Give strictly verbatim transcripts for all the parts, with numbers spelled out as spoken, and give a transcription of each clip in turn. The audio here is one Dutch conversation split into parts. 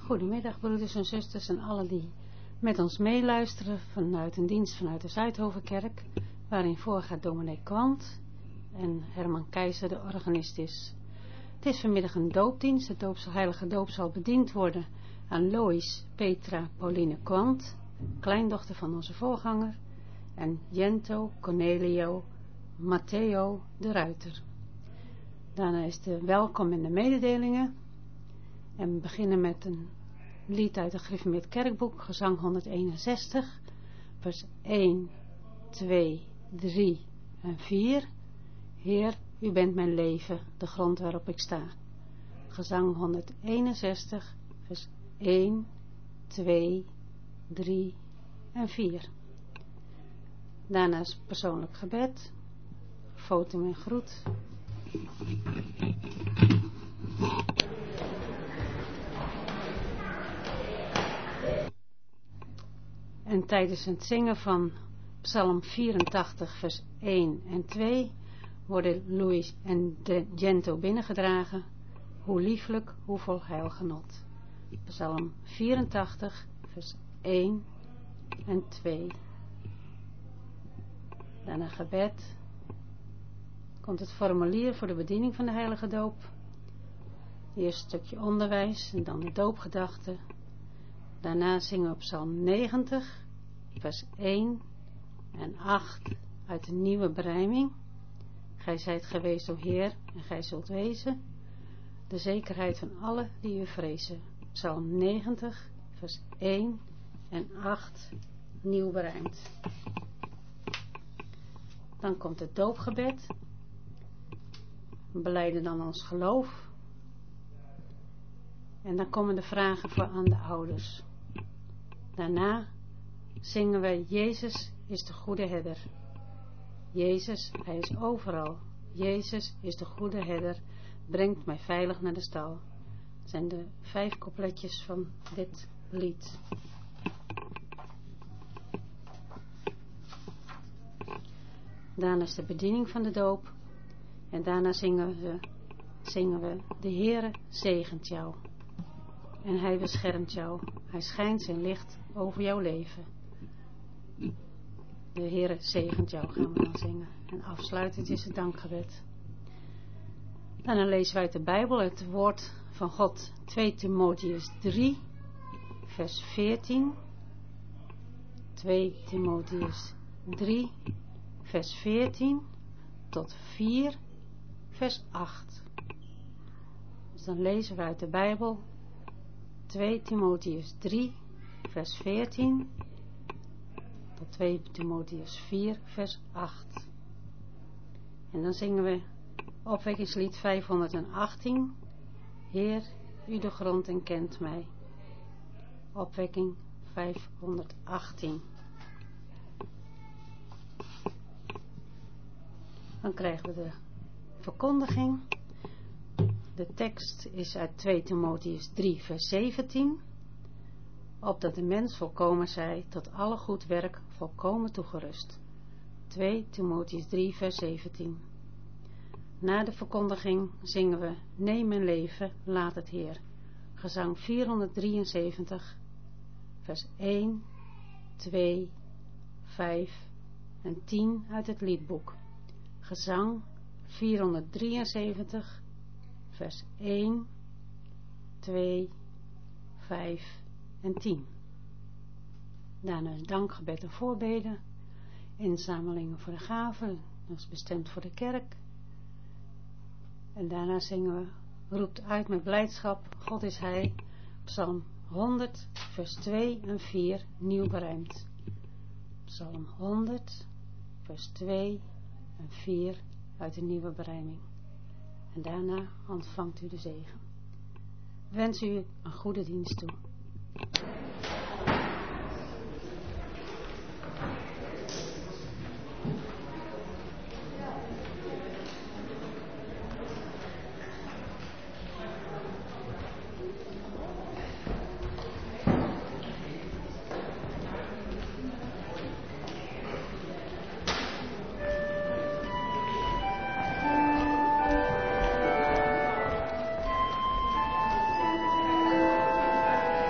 Goedemiddag broeders en zusters en allen die met ons meeluisteren vanuit een dienst vanuit de Zuidhovenkerk, waarin voorgaat dominee Kwant en Herman Keizer de organist is. Het is vanmiddag een doopdienst. De doop, heilige doop zal bediend worden aan Lois Petra Pauline Kwant, kleindochter van onze voorganger, en Jento Cornelio Matteo de Ruiter. Daarna is de welkom en de mededelingen. En we beginnen met een lied uit het Gereformeerd Kerkboek, gezang honderdeenenzestig, vers één, twee, drie en vier. Heer, u bent mijn leven, de grond waarop ik sta. Gezang honderdeenenzestig, vers één, twee, drie en vier. Daarna is persoonlijk gebed, foto en groet. En tijdens het zingen van Psalm vierentachtig vers één en twee worden Louis en de Gento binnengedragen. Hoe lieflijk, hoe vol heilgenot. Psalm vierentachtig vers één en twee. Daarna gebed. Komt het formulier voor de bediening van de heilige doop. Eerst een stukje onderwijs en dan de doopgedachte. Daarna zingen we Psalm negentig, vers één en acht uit de nieuwe berijming. Gij zijt geweest, o Heer, en gij zult wezen. De zekerheid van alle die u vrezen. Psalm negentig, vers één en acht, nieuw berijmd. Dan komt het doopgebed. We belijden dan ons geloof. En dan komen de vragen voor aan de ouders. Daarna zingen wij, Jezus is de goede herder. Jezus, hij is overal. Jezus is de goede herder, brengt mij veilig naar de stal. Dat zijn de vijf coupletjes van dit lied. Daarna is de bediening van de doop. En daarna zingen we, zingen we de Heere zegent jou. En hij beschermt jou. Hij schijnt zijn licht over jouw leven. De Heere zegent jou, gaan we dan zingen. En afsluitend is het dankgebed. Dan lezen wij uit de Bijbel het woord van God. twee Timotheus drie, vers veertien. twee Timotheus drie, vers veertien tot vier, vers acht. Dus dan lezen we uit de Bijbel twee Timotheus drie, vers veertien tot twee Timotheus vier, vers acht. En dan zingen we opwekkingslied vijfhonderdachttien. Heer, u de grond en kent mij. Opwekking vijfhonderdachttien. Dan krijgen we de verkondiging. De tekst is uit twee Timotheus drie, vers zeventien. Opdat de mens volkomen zij, tot alle goed werk volkomen toegerust. twee Timotheus drie, vers zeventien. Na de verkondiging zingen we, neem mijn leven, laat het Heer. Gezang vierhonderddrieënzeventig, vers één, twee, vijf en tien uit het liedboek. Gezang vierhonderddrieënzeventig, vers één, twee, vijf en tien. Daarna een dankgebed en voorbeden. Inzamelingen voor de gaven. Dat is bestemd voor de kerk. En daarna zingen we, roept uit met blijdschap, God is Hij. Psalm honderd, vers twee en vier, nieuw berijmd. Psalm honderd, vers twee en vier uit de nieuwe berijming. En daarna ontvangt u de zegen. Wens u een goede dienst toe. Thank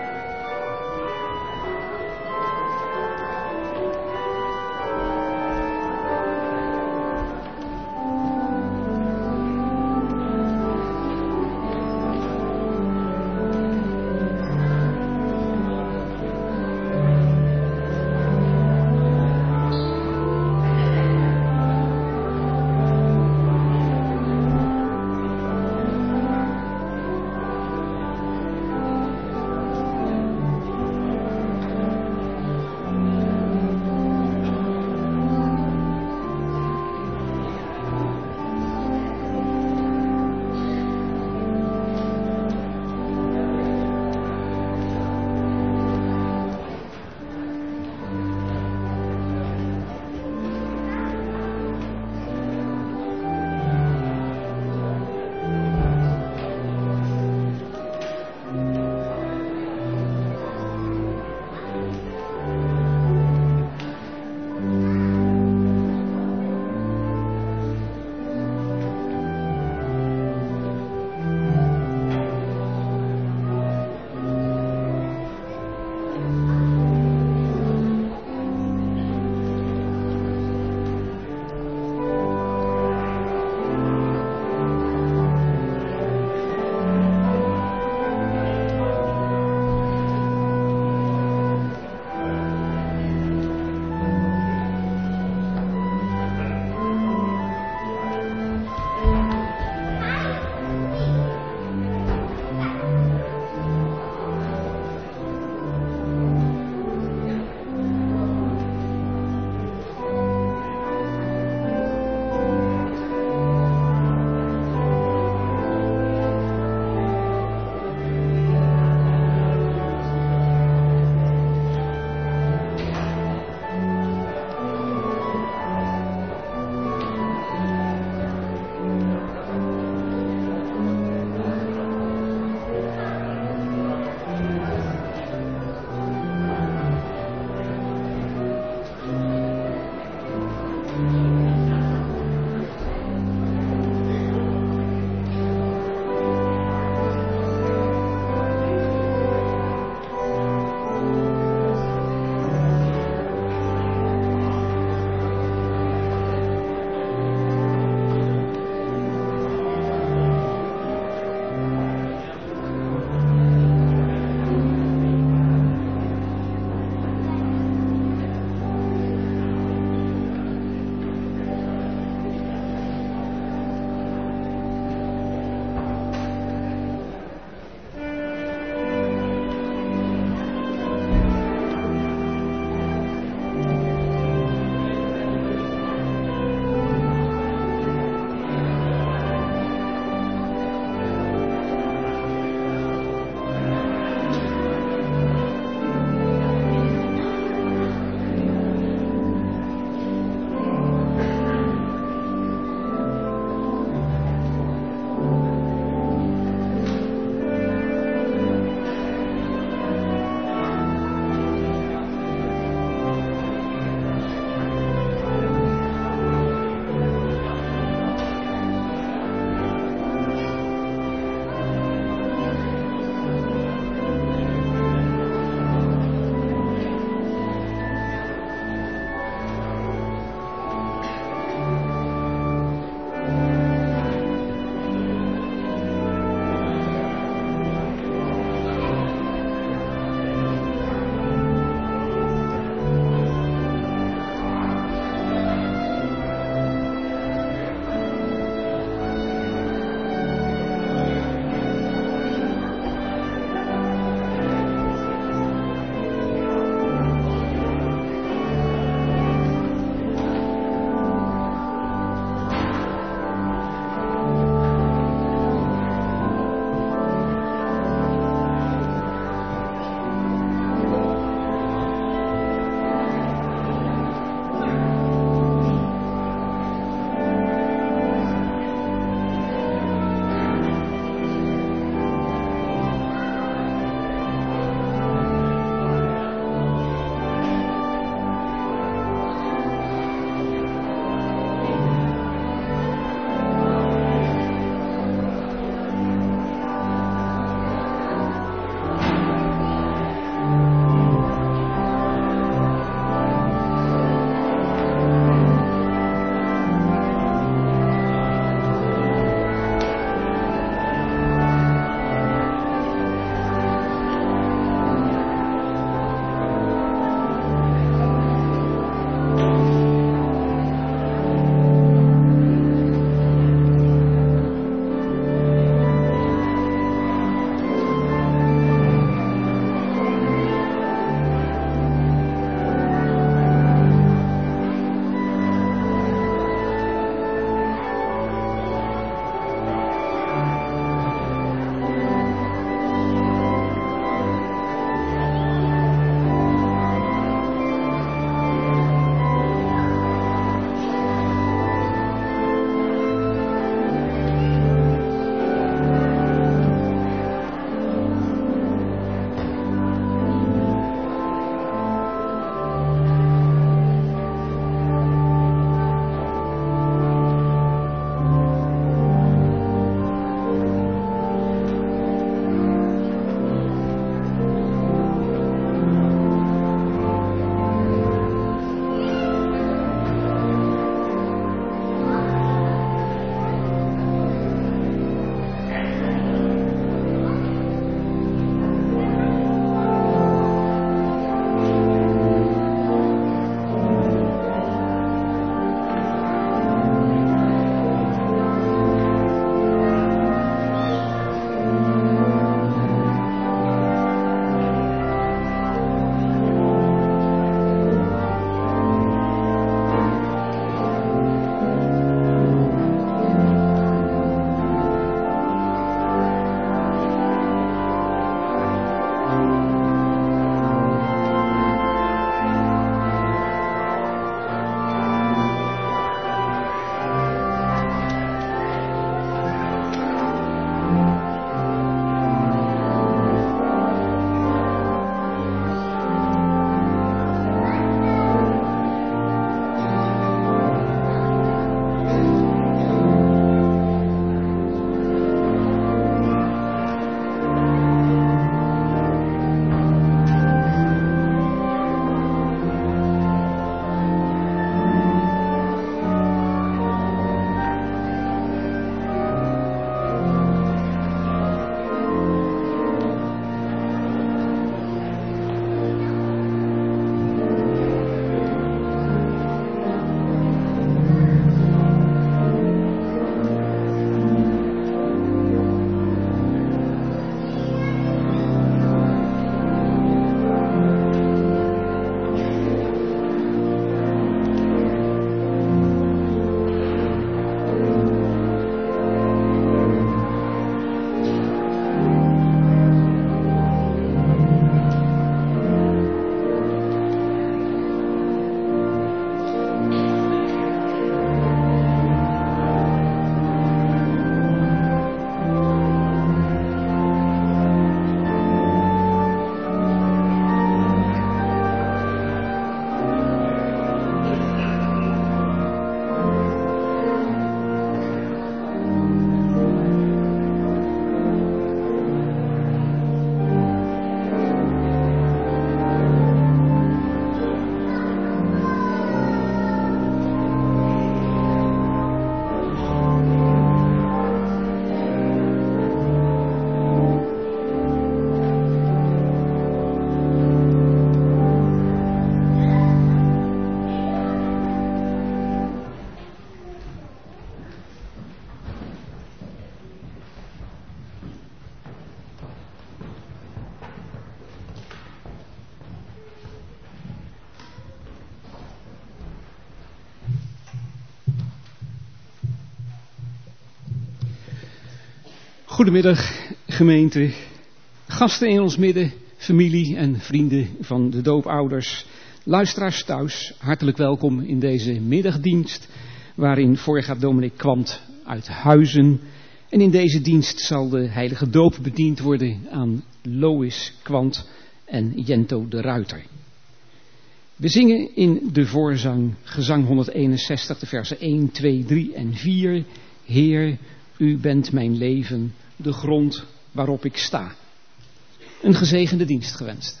Goedemiddag gemeente, gasten in ons midden, familie en vrienden van de doopouders, luisteraars thuis, hartelijk welkom in deze middagdienst waarin voorgaat dominee Kwant uit Huizen. En in deze dienst zal de heilige doop bediend worden aan Lois Kwant en Jento de Ruiter. We zingen in de voorzang gezang honderdeenenzestig de versen één, twee, drie en vier. Heer, u bent mijn leven, de grond waarop ik sta. Een gezegende dienst gewenst.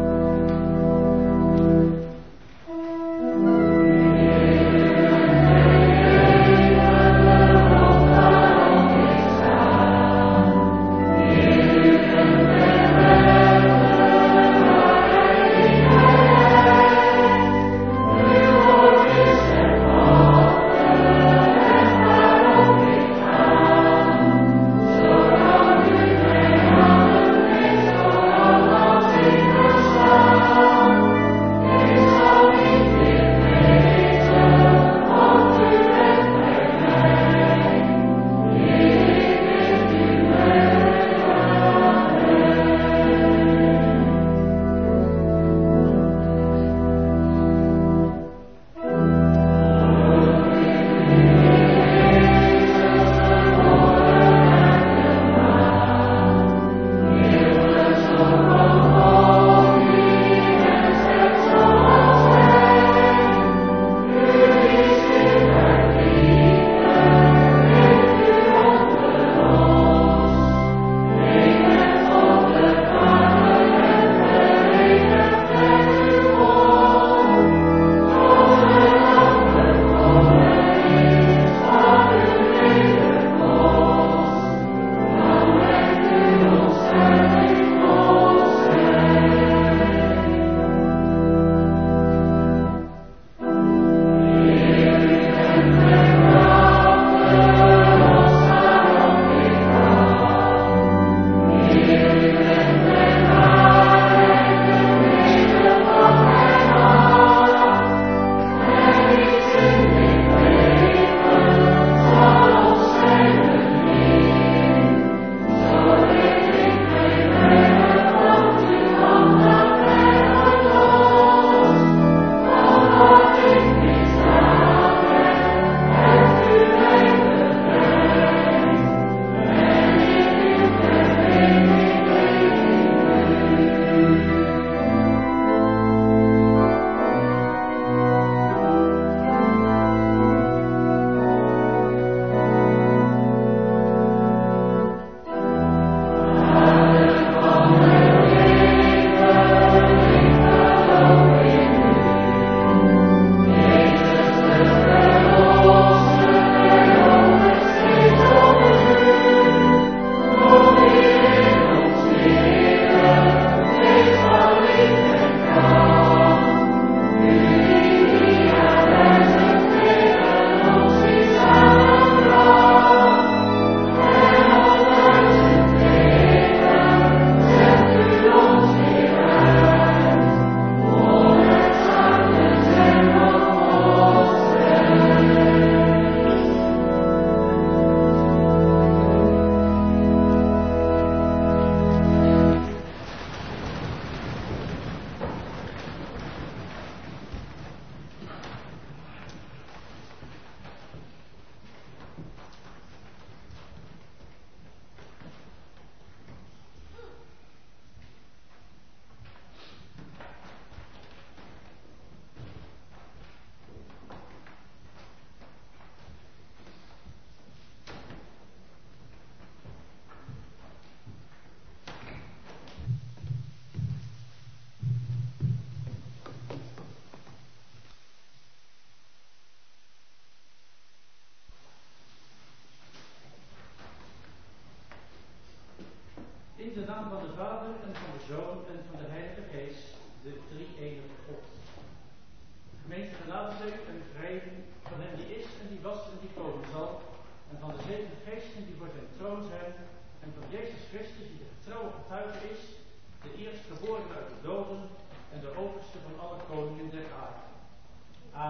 Amen.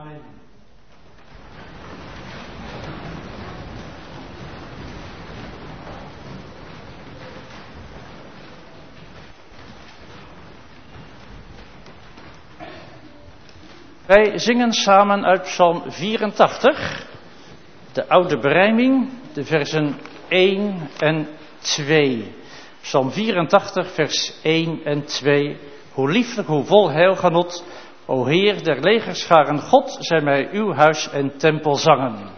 Amen. Wij zingen samen uit Psalm vierentachtig, de oude berijming, de versen één en twee. Psalm vierentachtig, vers één en twee. Hoe lieflijk, hoe vol heilgenot, o Heer der legerscharen God, zij mij uw huis en tempel zangen.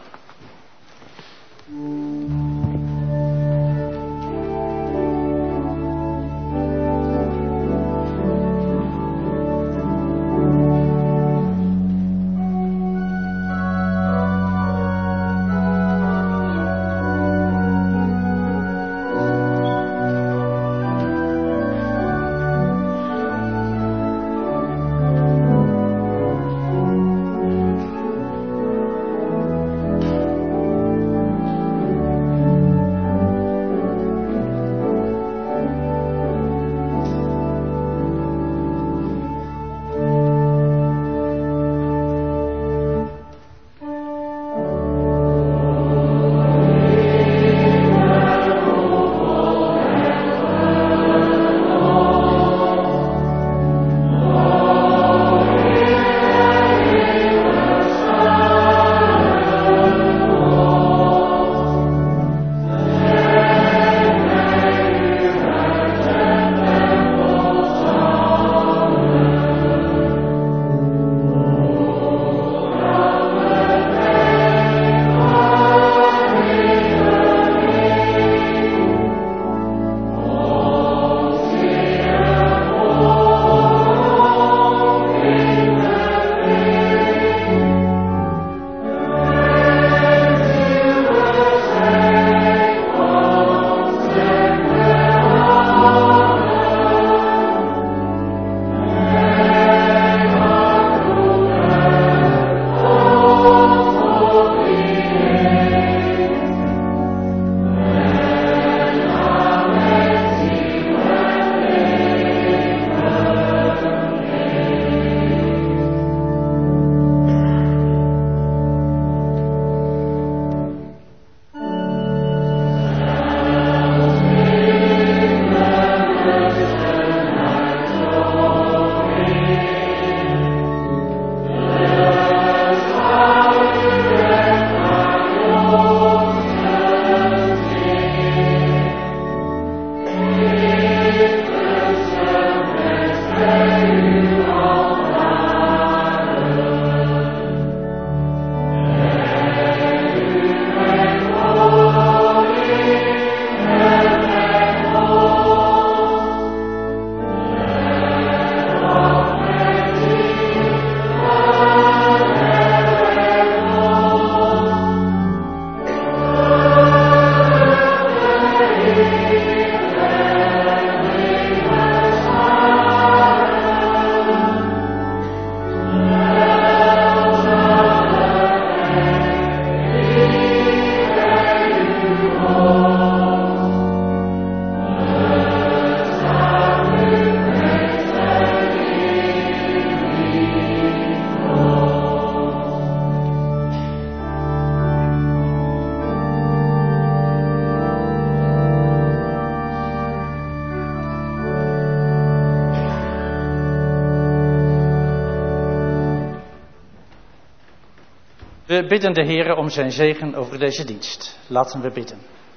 We bidden de Heere om zijn zegen over deze dienst. Laten we bidden.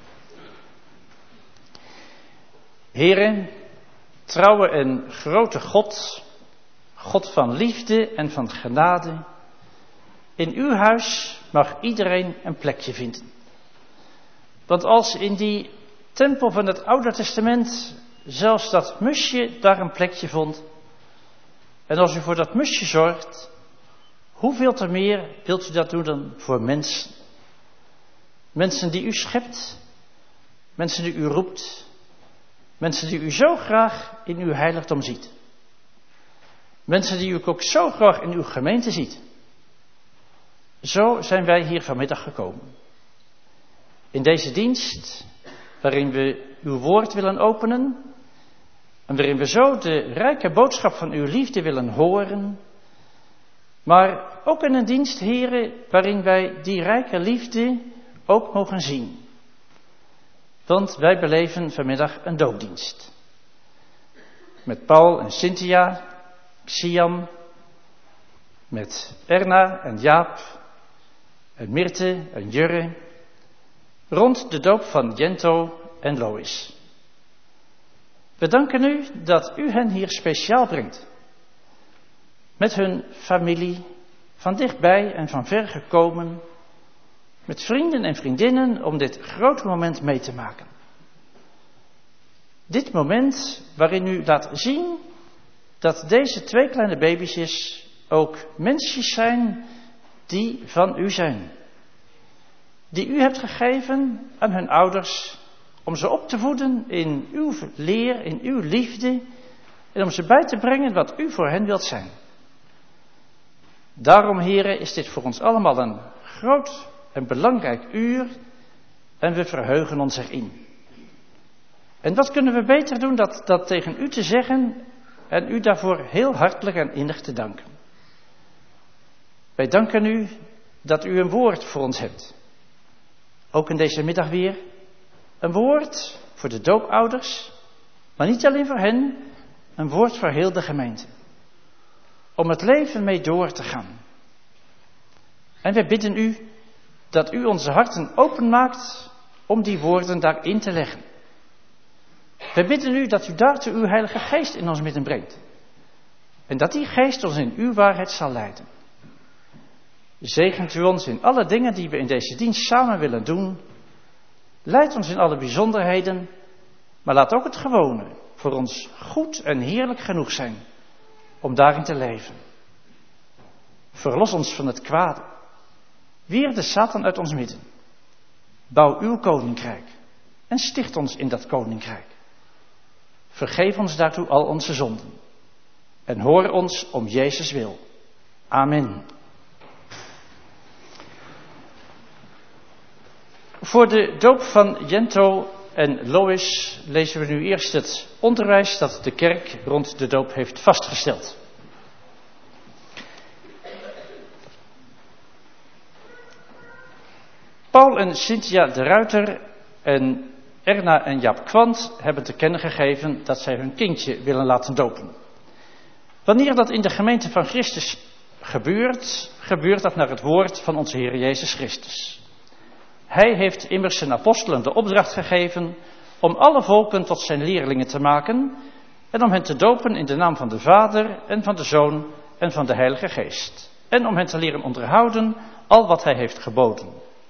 Heere, trouwe en grote God, God van liefde en van genade, in uw huis mag iedereen een plekje vinden. Want als in die tempel van het Oude Testament zelfs dat musje daar een plekje vond, en als u voor dat musje zorgt, hoeveel te meer wilt u dat doen dan voor mensen? Mensen die u schept, mensen die u roept, mensen die u zo graag in uw heiligdom ziet. Mensen die u ook zo graag in uw gemeente ziet. Zo zijn wij hier vanmiddag gekomen. In deze dienst, waarin we uw woord willen openen, en waarin we zo de rijke boodschap van uw liefde willen horen, Maar ook in een dienst, heren, waarin wij die rijke liefde ook mogen zien. Want wij beleven vanmiddag een doopdienst. Met Paul en Cynthia, Siam, met Erna en Jaap, en Mirte en Jurre, rond de doop van Jento en Lois. We danken u dat u hen hier speciaal brengt. Met hun familie, van dichtbij en van ver gekomen, met vrienden en vriendinnen om dit grote moment mee te maken. Dit moment waarin u laat zien dat deze twee kleine baby's ook mensjes zijn die van u zijn. Die u hebt gegeven aan hun ouders om ze op te voeden in uw leer, in uw liefde en om ze bij te brengen wat u voor hen wilt zijn. Daarom, heren, is dit voor ons allemaal een groot en belangrijk uur en we verheugen ons erin. En wat kunnen we beter doen dan dat, dat tegen u te zeggen en u daarvoor heel hartelijk en innig te danken. Wij danken u dat u een woord voor ons hebt. Ook in deze middag weer. Een woord voor de doopouders, maar niet alleen voor hen, een woord voor heel de gemeente. Om het leven mee door te gaan. En wij bidden u dat u onze harten openmaakt om die woorden daarin te leggen. Wij bidden u dat u daartoe uw Heilige Geest in ons midden brengt. En dat die Geest ons in uw waarheid zal leiden. Zegent u ons in alle dingen die we in deze dienst samen willen doen. Leid ons in alle bijzonderheden, maar laat ook het gewone voor ons goed en heerlijk genoeg zijn om daarin te leven. Verlos ons van het kwade. Weer de Satan uit ons midden. Bouw uw koninkrijk en sticht ons in dat koninkrijk. Vergeef ons daartoe al onze zonden en hoor ons om Jezus wil. Amen. Voor de doop van Jento en Lois lezen we nu eerst het onderwijs dat de kerk rond de doop heeft vastgesteld. Paul en Cynthia de Ruiter en Erna en Jaap Kwant hebben te kennen gegeven dat zij hun kindje willen laten dopen. Wanneer dat in de gemeente van Christus gebeurt, gebeurt dat naar het woord van onze Heer Jezus Christus. Hij heeft immers zijn apostelen de opdracht gegeven om alle volken tot zijn leerlingen te maken en om hen te dopen in de naam van de Vader en van de Zoon en van de Heilige Geest. En om hen te leren onderhouden al wat hij heeft geboden.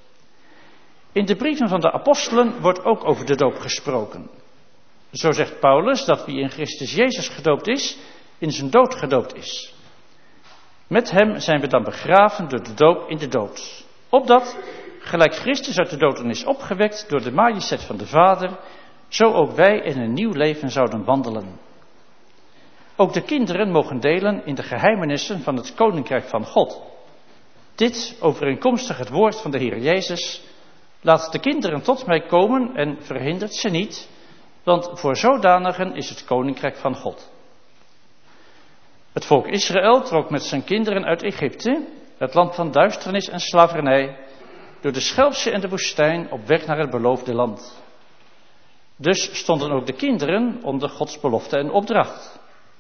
In de brieven van de apostelen wordt ook over de doop gesproken. Zo zegt Paulus dat wie in Christus Jezus gedoopt is, in zijn dood gedoopt is. Met hem zijn we dan begraven door de doop in de dood. Opdat, gelijk Christus uit de doden is opgewekt door de majesteit van de Vader, zo ook wij in een nieuw leven zouden wandelen. Ook de kinderen mogen delen in de geheimenissen van het Koninkrijk van God. Dit, overeenkomstig het woord van de Heer Jezus, laat de kinderen tot mij komen en verhindert ze niet, want voor zodanigen is het Koninkrijk van God. Het volk Israël trok met zijn kinderen uit Egypte, het land van duisternis en slavernij, door de Schelpse en de woestijn op weg naar het beloofde land. Dus stonden ook de kinderen onder Gods belofte en opdracht.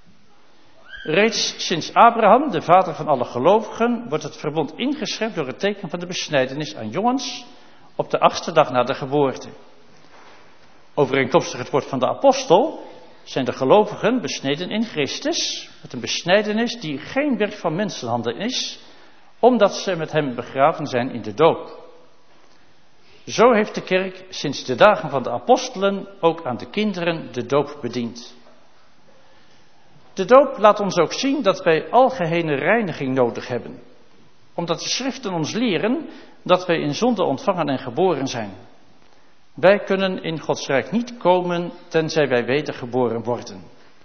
Reeds sinds Abraham, de vader van alle gelovigen, wordt het verbond ingeschept door het teken van de besnijdenis aan jongens op de achtste dag na de geboorte. Overeenkomstig het woord van de apostel zijn de gelovigen besneden in Christus, met een besnijdenis die geen werk van mensenhanden is, omdat ze met hem begraven zijn in de doop. Zo heeft de kerk sinds de dagen van de apostelen ook aan de kinderen de doop bediend. De doop laat ons ook zien dat wij algehele reiniging nodig hebben, omdat de schriften ons leren dat wij in zonde ontvangen en geboren zijn. Wij kunnen in Gods rijk niet komen tenzij wij wedergeboren worden.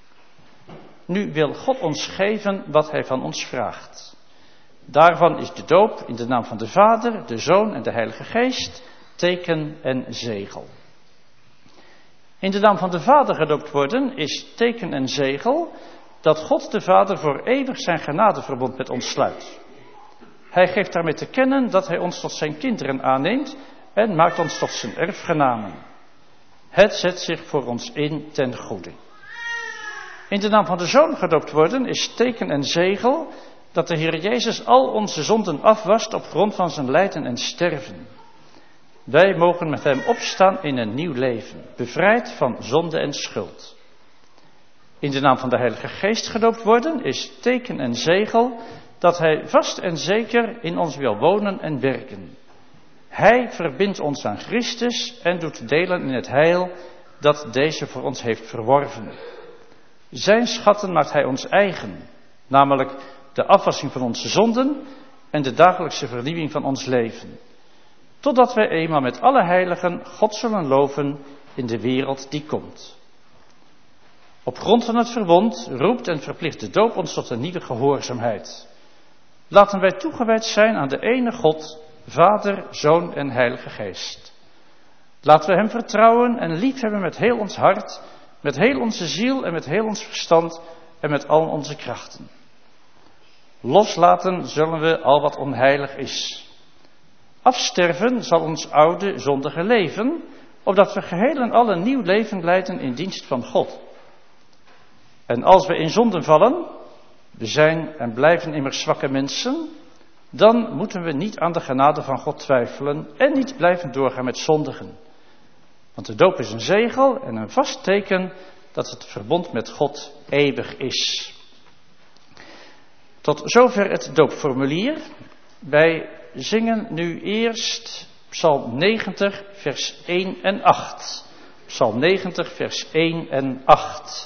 Nu wil God ons geven wat hij van ons vraagt. Daarvan is de doop in de naam van de Vader, de Zoon en de Heilige Geest, teken en zegel. In de naam van de Vader gedoopt worden is teken en zegel dat God de Vader voor eeuwig zijn genadeverbond met ons sluit. Hij geeft daarmee te kennen dat hij ons tot zijn kinderen aanneemt en maakt ons tot zijn erfgenamen. Het zet zich voor ons in ten goede. In de naam van de Zoon gedoopt worden is teken en zegel dat de Heer Jezus al onze zonden afwast op grond van zijn lijden en sterven. Wij mogen met hem opstaan in een nieuw leven, bevrijd van zonde en schuld. In de naam van de Heilige Geest gedoopt worden is teken en zegel dat hij vast en zeker in ons wil wonen en werken. Hij verbindt ons aan Christus en doet delen in het heil dat deze voor ons heeft verworven. Zijn schatten maakt hij ons eigen, namelijk de afwassing van onze zonden en de dagelijkse vernieuwing van ons leven. Totdat wij eenmaal met alle heiligen God zullen loven in de wereld die komt. Op grond van het verbond roept en verplicht de doop ons tot een nieuwe gehoorzaamheid. Laten wij toegewijd zijn aan de ene God, Vader, Zoon en Heilige Geest. Laten we hem vertrouwen en liefhebben met heel ons hart, met heel onze ziel en met heel ons verstand en met al onze krachten. Loslaten zullen we al wat onheilig is. Afsterven zal ons oude zondige leven, opdat we geheel en al een nieuw leven leiden in dienst van God. En als we in zonden vallen, we zijn en blijven immers zwakke mensen, dan moeten we niet aan de genade van God twijfelen en niet blijven doorgaan met zondigen. Want de doop is een zegel en een vast teken dat het verbond met God eeuwig is. Tot zover het doopformulier. Wij zingen nu eerst Psalm negentig, vers één en acht. Psalm negentig, vers één en acht.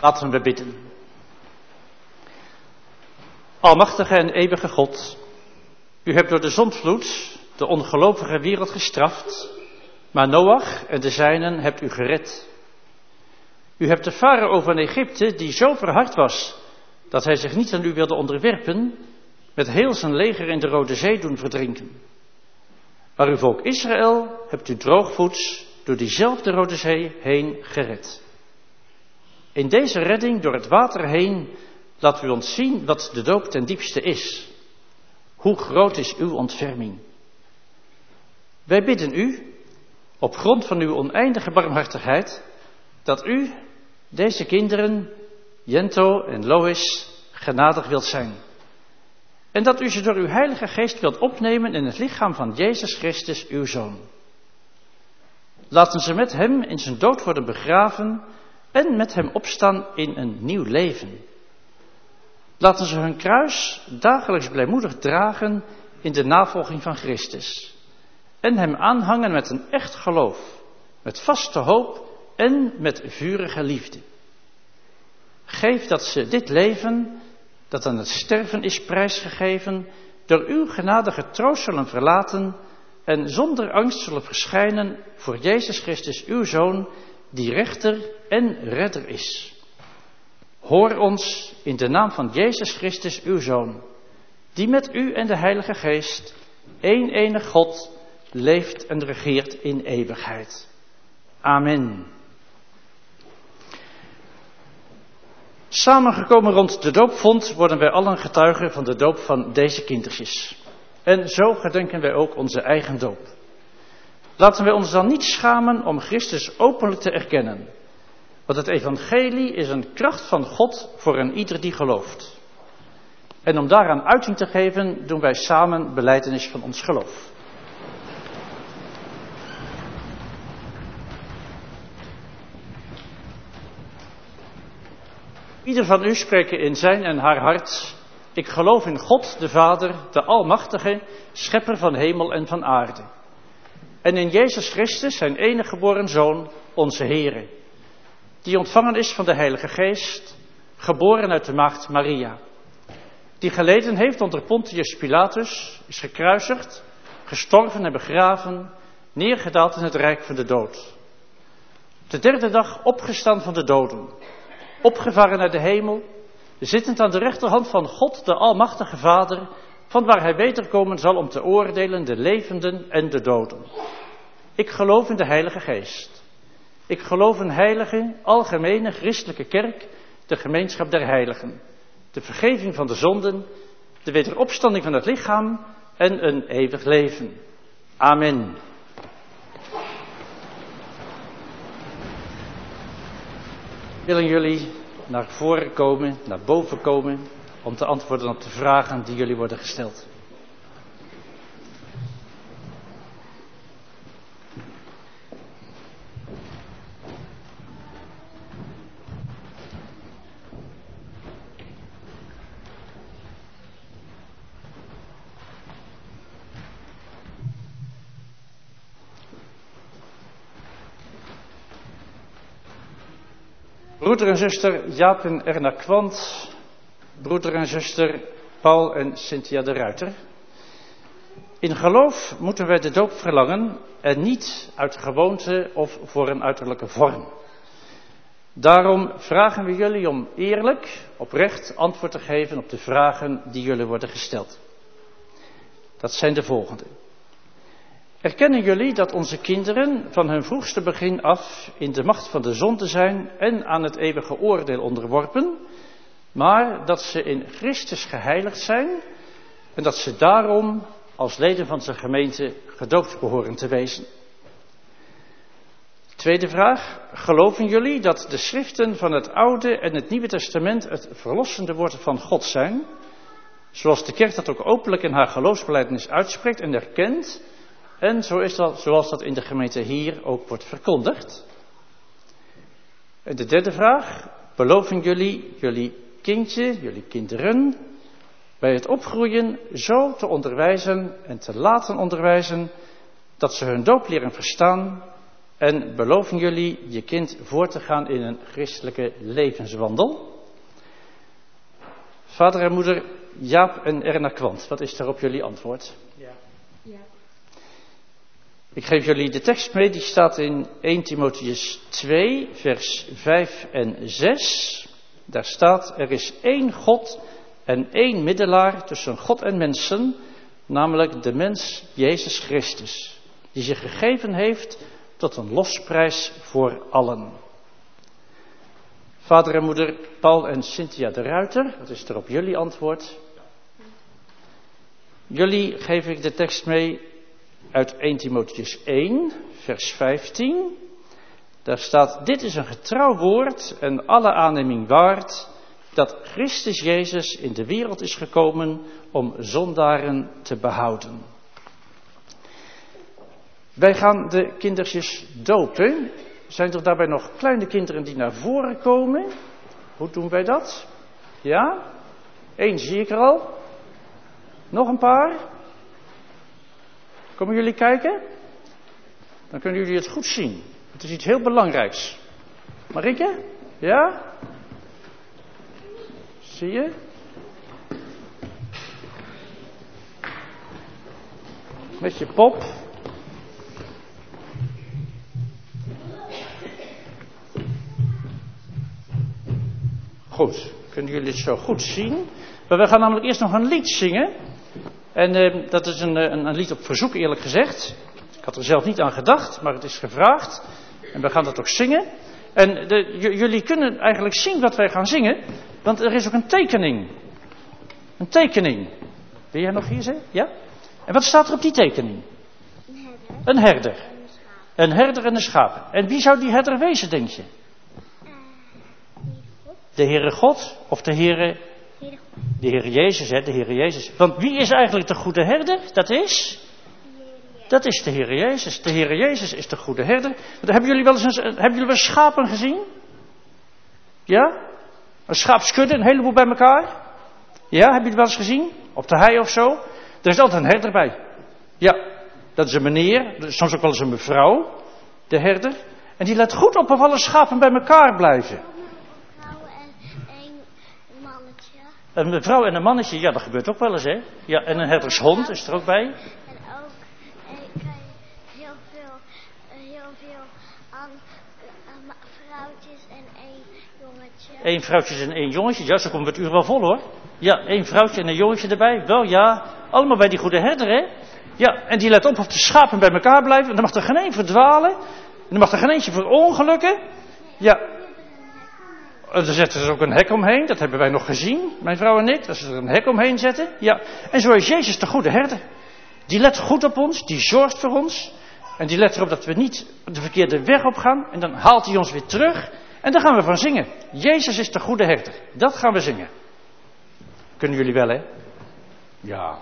Laten we bidden. Almachtige en eeuwige God, u hebt door de zondvloed de ongelovige wereld gestraft, maar Noach en de zijnen hebt u gered. U hebt de farao van Egypte, die zo verhard was dat hij zich niet aan u wilde onderwerpen, met heel zijn leger in de Rode Zee doen verdrinken. Maar uw volk Israël hebt u droogvoets door diezelfde Rode Zee heen gered. In deze redding door het water heen laat u ons zien wat de doop ten diepste is. Hoe groot is uw ontferming? Wij bidden u, op grond van uw oneindige barmhartigheid, dat u deze kinderen, Jento en Lois, genadig wilt zijn. En dat u ze door uw Heilige Geest wilt opnemen in het lichaam van Jezus Christus, uw Zoon. Laten ze met hem in zijn dood worden begraven en met hem opstaan in een nieuw leven. Laten ze hun kruis dagelijks blijmoedig dragen in de navolging van Christus. En hem aanhangen met een echt geloof, met vaste hoop en met vurige liefde. Geef dat ze dit leven, dat aan het sterven is prijsgegeven, door uw genadige troost zullen verlaten en zonder angst zullen verschijnen voor Jezus Christus, uw Zoon, die rechter en redder is. Hoor ons in de naam van Jezus Christus, uw Zoon, die met u en de Heilige Geest, één enig God, leeft en regeert in eeuwigheid. Amen. Samengekomen rond de doopvond worden wij allen getuigen van de doop van deze kindertjes. En zo gedenken wij ook onze eigen doop. Laten wij ons dan niet schamen om Christus openlijk te erkennen. Want het evangelie is een kracht van God voor een ieder die gelooft. En om daaraan uiting te geven, doen wij samen belijdenis van ons geloof. Ieder van u spreekt in zijn en haar hart: ik geloof in God, de Vader, de Almachtige, schepper van hemel en van aarde. En in Jezus Christus, zijn enige geboren Zoon, onze Heere, die ontvangen is van de Heilige Geest, geboren uit de maagd Maria, die geleden heeft onder Pontius Pilatus, is gekruisigd, gestorven en begraven, neergedaald in het rijk van de dood. De derde dag opgestaan van de doden, opgevaren naar de hemel, zittend aan de rechterhand van God, de Almachtige Vader, van waar hij wederkomen zal om te oordelen de levenden en de doden. Ik geloof in de Heilige Geest. Ik geloof in heilige, algemene, christelijke kerk, de gemeenschap der heiligen, de vergeving van de zonden, de wederopstanding van het lichaam en een eeuwig leven. Amen. Willen jullie naar voren komen, naar boven komen, om te antwoorden op de vragen die jullie worden gesteld? Broeder en zuster Jaap en Erna Kwant, broeder en zuster Paul en Cynthia de Ruiter. In geloof moeten wij de doop verlangen en niet uit gewoonte of voor een uiterlijke vorm. Daarom vragen we jullie om eerlijk, oprecht antwoord te geven op de vragen die jullie worden gesteld. Dat zijn de volgende. Erkennen jullie dat onze kinderen van hun vroegste begin af in de macht van de zonde zijn en aan het eeuwige oordeel onderworpen, maar dat ze in Christus geheiligd zijn en dat ze daarom als leden van zijn gemeente gedoopt behoren te wezen? Tweede vraag. Geloven jullie dat de schriften van het Oude en het Nieuwe Testament het verlossende woord van God zijn, zoals de kerk dat ook openlijk in haar geloofsbelijdenis uitspreekt en erkent, en zo is dat, zoals dat in de gemeente hier ook wordt verkondigd? En de derde vraag. Beloven jullie jullie kindje, jullie kinderen, bij het opgroeien zo te onderwijzen en te laten onderwijzen, dat ze hun doop leren verstaan En beloven jullie je kind voor te gaan in een christelijke levenswandel? Vader en moeder Jaap en Erna Kwant, wat is daarop jullie antwoord? Ja. Ja. Ik geef jullie de tekst mee, die staat in eerste Timotheüs twee, vers vijf en zes. Daar staat, er is één God en één middelaar tussen God en mensen, namelijk de mens Jezus Christus, die zich gegeven heeft tot een losprijs voor allen. Vader en moeder Paul en Cynthia de Ruiter, wat is er op jullie antwoord? Jullie geef ik de tekst mee uit eerste Timotheüs één, vers vijftien. Daar staat, dit is een getrouw woord en alle aanneming waard, dat Christus Jezus in de wereld is gekomen om zondaren te behouden. Wij gaan de kindertjes dopen. Zijn er daarbij nog kleine kinderen die naar voren komen? Hoe doen wij dat? Ja? Eén zie ik er al. Nog een paar? Komen jullie kijken? Dan kunnen jullie het goed zien. Het is iets heel belangrijks. Marieke? Ja? Zie je? Met je pop. Goed, kunnen jullie het zo goed zien? Maar we gaan namelijk eerst nog een lied zingen. En uh, dat is een, een, een lied op verzoek, eerlijk gezegd. Ik had er zelf niet aan gedacht, maar het is gevraagd. En we gaan dat ook zingen. En de, j- jullie kunnen eigenlijk zien wat wij gaan zingen. Want er is ook een tekening. Een tekening. Wil jij nog hier zeggen? Ja? En wat staat er op die tekening? Een herder. Een herder. En een, een herder en een schaap. En wie zou die herder wezen, denk je? De Heere God of de Heere... De Heere Jezus, hè, de Heere Jezus. Want wie is eigenlijk de goede herder? Dat is... Dat is de Heere Jezus. De Heere Jezus is de goede herder. Hebben jullie wel eens een, hebben jullie wel eens schapen gezien? Ja? Een schaapskudde, een heleboel bij elkaar? Ja, hebben jullie wel eens gezien? Op de hei of zo? Er is altijd een herder bij. Ja, dat is een meneer, soms ook wel eens een mevrouw, de herder. En die let goed op of alle schapen bij elkaar blijven. Een mevrouw en een mannetje, ja, dat gebeurt ook wel eens, hè? Ja, en een herdershond is er ook bij. En ook eh, kan je heel veel, uh, heel veel aan uh, vrouwtjes en één jongetje. Eén vrouwtje en één jongetje, ja, zo komt het uur wel vol, hoor. Ja, één vrouwtje en een jongetje erbij, wel, ja. Allemaal bij die goede herder, hè? Ja, en die let op of de schapen bij elkaar blijven. En dan mag er geen één verdwalen. En dan mag er geen eentje verongelukken. Ja. Er zetten ze ook een hek omheen, dat hebben wij nog gezien, mijn vrouw en ik, dat ze er een hek omheen zetten. Ja. En zo is Jezus de goede herder. Die let goed op ons, die zorgt voor ons. En die let erop dat we niet de verkeerde weg op gaan. En dan haalt hij ons weer terug. En daar gaan we van zingen. Jezus is de goede herder. Dat gaan we zingen. Kunnen jullie wel, hè? Ja.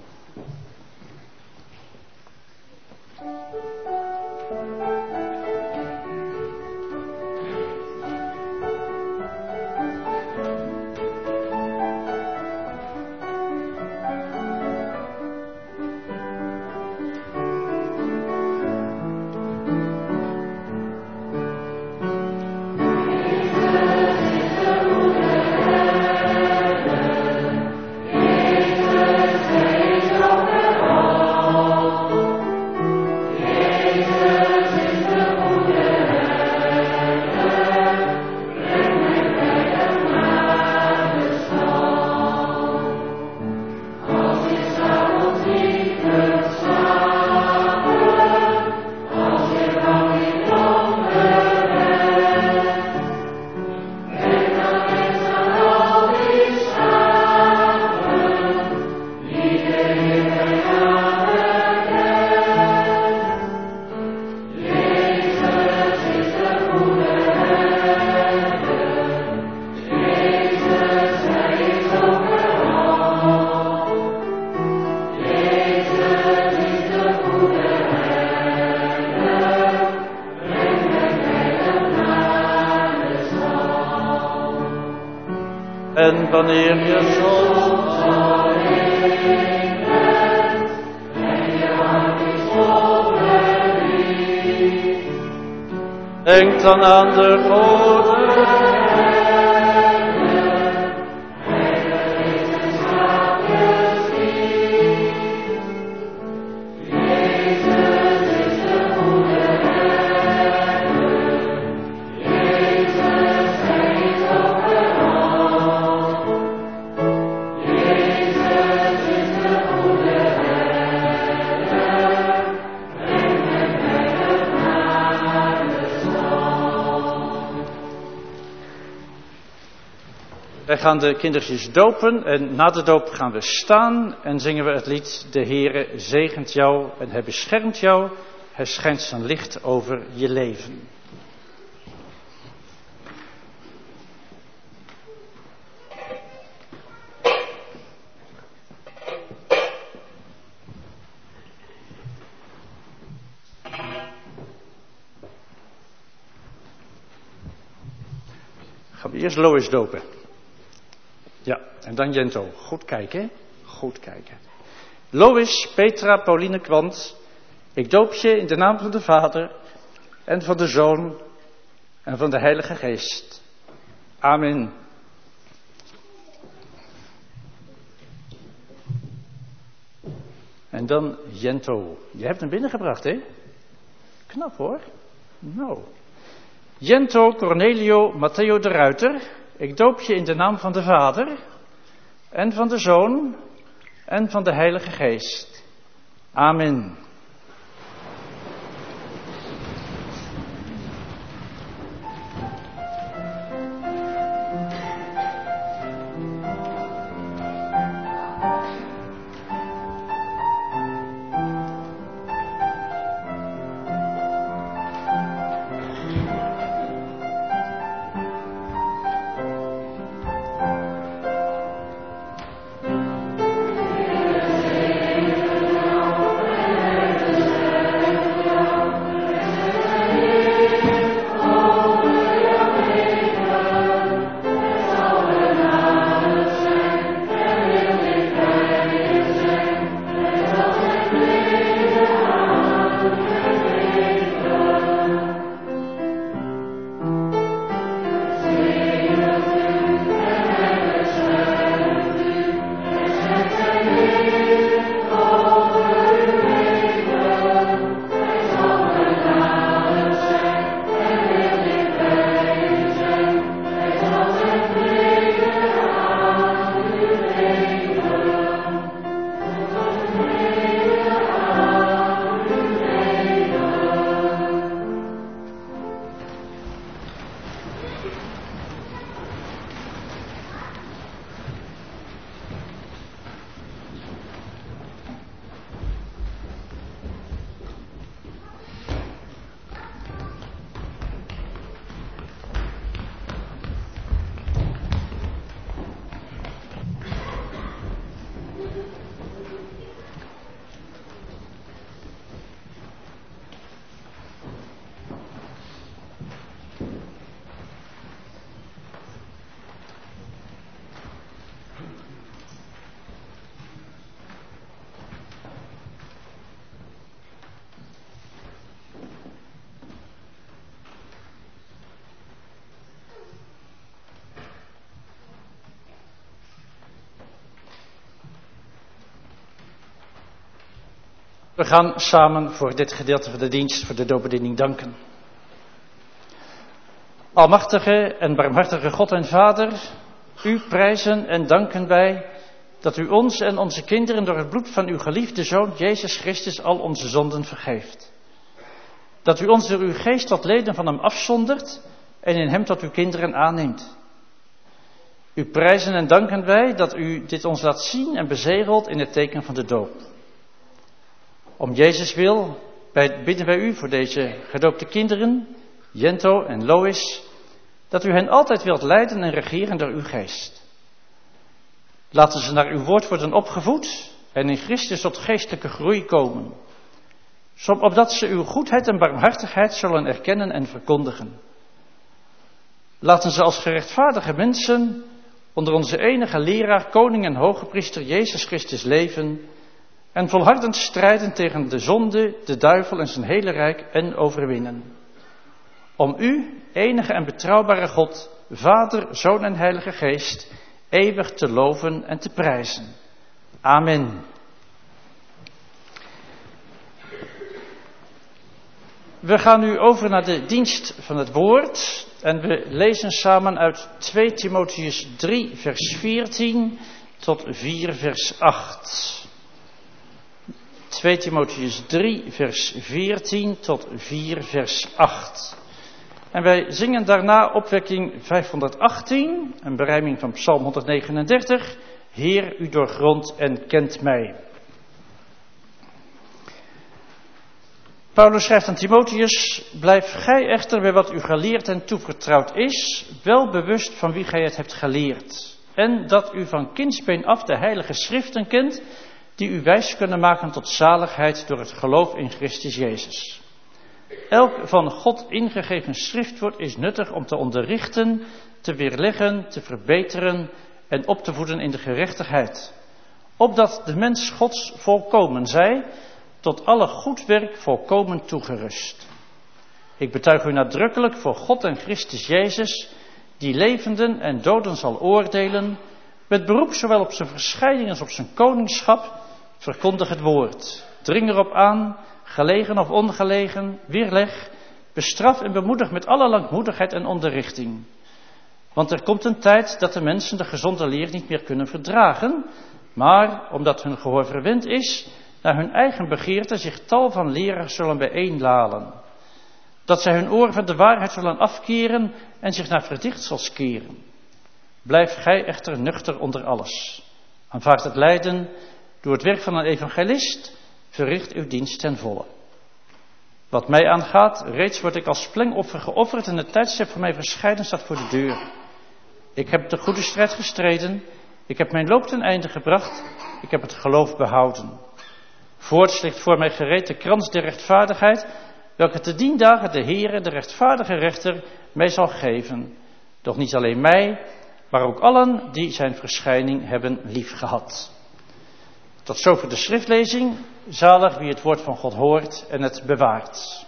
En wanneer je soms alleen bent en je hart is vol verdriet, Denk dan aan de grote Wij gaan de kindertjes dopen en na de doop gaan we staan en zingen we het lied De Heere zegent jou en hij beschermt jou, hij schijnt zijn licht over je leven. Gaan we eerst Lois dopen. Ja, en dan Jento. Goed kijken, goed kijken. Lois, Petra, Pauline, Kwant, ik doop je in de naam van de Vader en van de Zoon en van de Heilige Geest. Amen. En dan Jento. Je hebt hem binnengebracht, hè? Knap hoor. Nou. Jento, Cornelio, Matteo de Ruiter, ik doop je in de naam van de Vader en van de Zoon en van de Heilige Geest. Amen. We gaan samen voor dit gedeelte van de dienst, voor de doopbediening danken. Almachtige en barmhartige God en Vader, u prijzen en danken wij dat u ons en onze kinderen door het bloed van uw geliefde Zoon Jezus Christus al onze zonden vergeeft. Dat u ons door uw geest tot leden van hem afzondert en in hem tot uw kinderen aanneemt. U prijzen en danken wij dat u dit ons laat zien en bezegelt in het teken van de doop. Om Jezus wil bidden wij u voor deze gedoopte kinderen, Jento en Lois, dat u hen altijd wilt leiden en regeren door uw geest. Laten ze naar uw woord worden opgevoed en in Christus tot geestelijke groei komen, opdat ze uw goedheid en barmhartigheid zullen erkennen en verkondigen. Laten ze als gerechtvaardige mensen onder onze enige leraar, koning en hoge priester Jezus Christus leven en volhardend strijden tegen de zonde, de duivel en zijn hele rijk en overwinnen. om u, enige en betrouwbare God, Vader, Zoon en Heilige Geest, eeuwig te loven en te prijzen. Amen. We gaan nu over naar de dienst van het woord en we lezen samen uit twee Timotheüs drie vers veertien tot vier vers acht. twee Timotheüs drie vers veertien tot vier vers acht. En wij zingen daarna opwekking vijfhonderdachttien, een berijming van Psalm honderdnegenendertig. Heer, u doorgrondt en kent mij. Paulus schrijft aan Timotheus, blijf gij echter bij wat u geleerd en toevertrouwd is, wel bewust van wie gij het hebt geleerd. En dat u van kindsbeen af de heilige schriften kent, die u wijs kunnen maken tot zaligheid door het geloof in Christus Jezus. Elk van God ingegeven schriftwoord is nuttig om te onderrichten, te weerleggen, te verbeteren en op te voeden in de gerechtigheid. Opdat de mens Gods volkomen zij, tot alle goed werk volkomen toegerust. Ik betuig u nadrukkelijk voor God en Christus Jezus, die levenden en doden zal oordelen, met beroep zowel op zijn verscheiding als op zijn koningschap, verkondig het woord. Dring erop aan, gelegen of ongelegen, weerleg, bestraf en bemoedig met alle langmoedigheid en onderrichting. Want er komt een tijd dat de mensen de gezonde leer niet meer kunnen verdragen, maar, omdat hun gehoor verwend is, naar hun eigen begeerte zich tal van leraars zullen bijeenlalen. Dat zij hun oren van de waarheid zullen afkeren en zich naar verdichtsels keren. Blijf gij echter nuchter onder alles. Aanvaard het lijden, doe het werk van een evangelist, verricht uw dienst ten volle. Wat mij aangaat, reeds word ik als splengoffer geofferd en het tijdstip van mijn verschijnen staat voor de deur. Ik heb de goede strijd gestreden, ik heb mijn loop ten einde gebracht, ik heb het geloof behouden. Voorts ligt voor mij gereed de krans der rechtvaardigheid, welke te dien dagen de Heere, de rechtvaardige rechter, mij zal geven. Doch niet alleen mij, maar ook allen die zijn verschijning hebben liefgehad. Tot zover de schriftlezing. Zalig wie het woord van God hoort en het bewaart.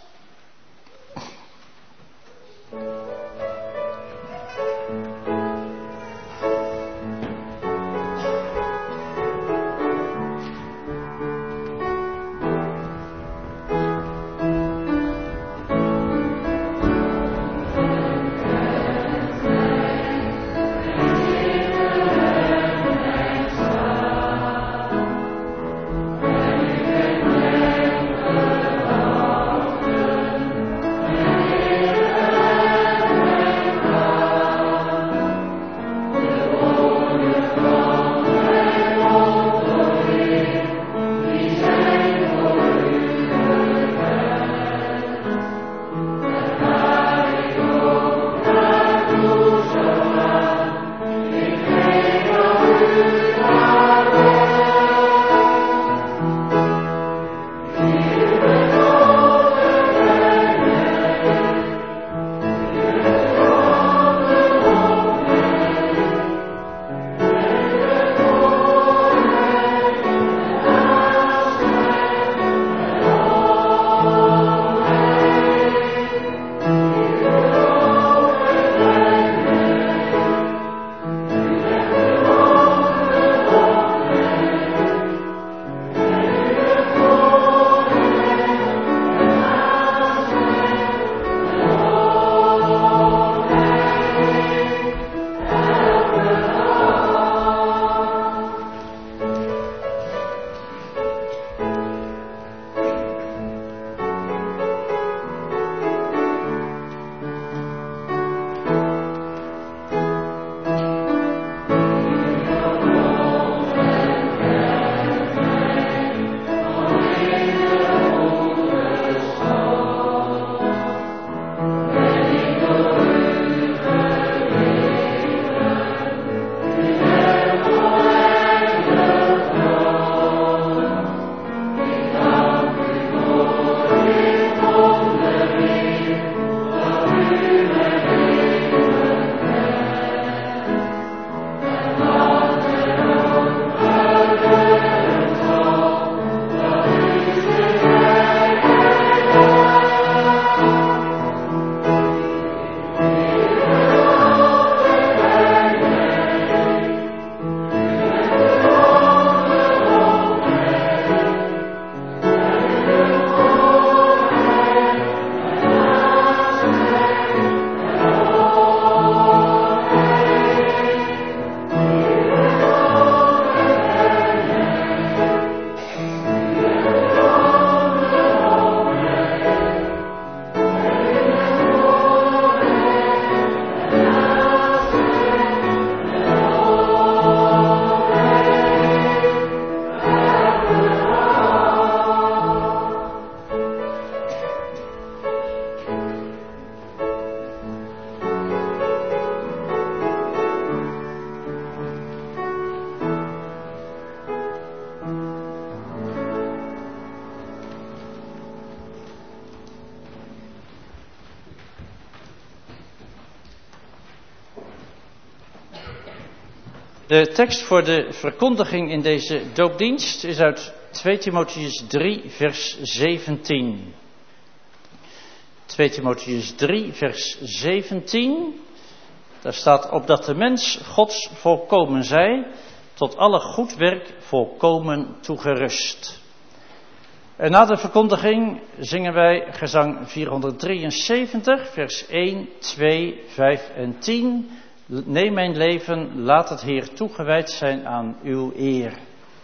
De tekst voor de verkondiging in deze doopdienst is uit twee Timotheüs drie, vers zeventien. twee Timotheüs drie, vers zeventien. Daar staat: opdat de mens Gods volkomen zij, tot alle goed werk volkomen toegerust. En na de verkondiging zingen wij gezang vierhonderddrieënzeventig, vers één, twee, vijf en tien. Neem mijn leven, laat het Heer toegewijd zijn aan uw eer.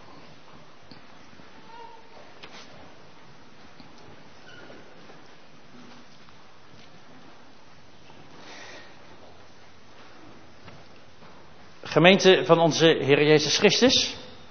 Gemeente van onze Heer Jezus Christus.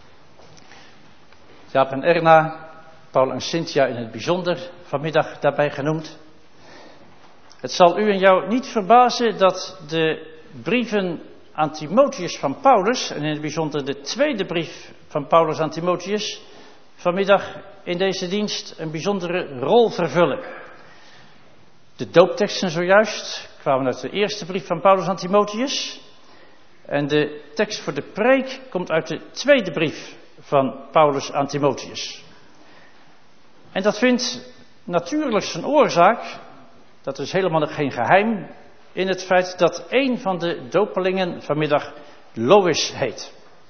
Jaap en Erna, Paul en Cynthia in het bijzonder vanmiddag daarbij genoemd. Het zal u en jou niet verbazen dat de brieven aan Timotheus van Paulus, en in het bijzonder de tweede brief van Paulus aan Timotheus, vanmiddag in deze dienst een bijzondere rol vervullen. De doopteksten zojuist kwamen uit de eerste brief van Paulus aan Timotheus. En de tekst voor de preek komt uit de tweede brief van Paulus aan Timotheus. En dat vindt natuurlijk zijn oorzaak, dat is helemaal geen geheim, in het feit dat een van de dopelingen vanmiddag Lois heet.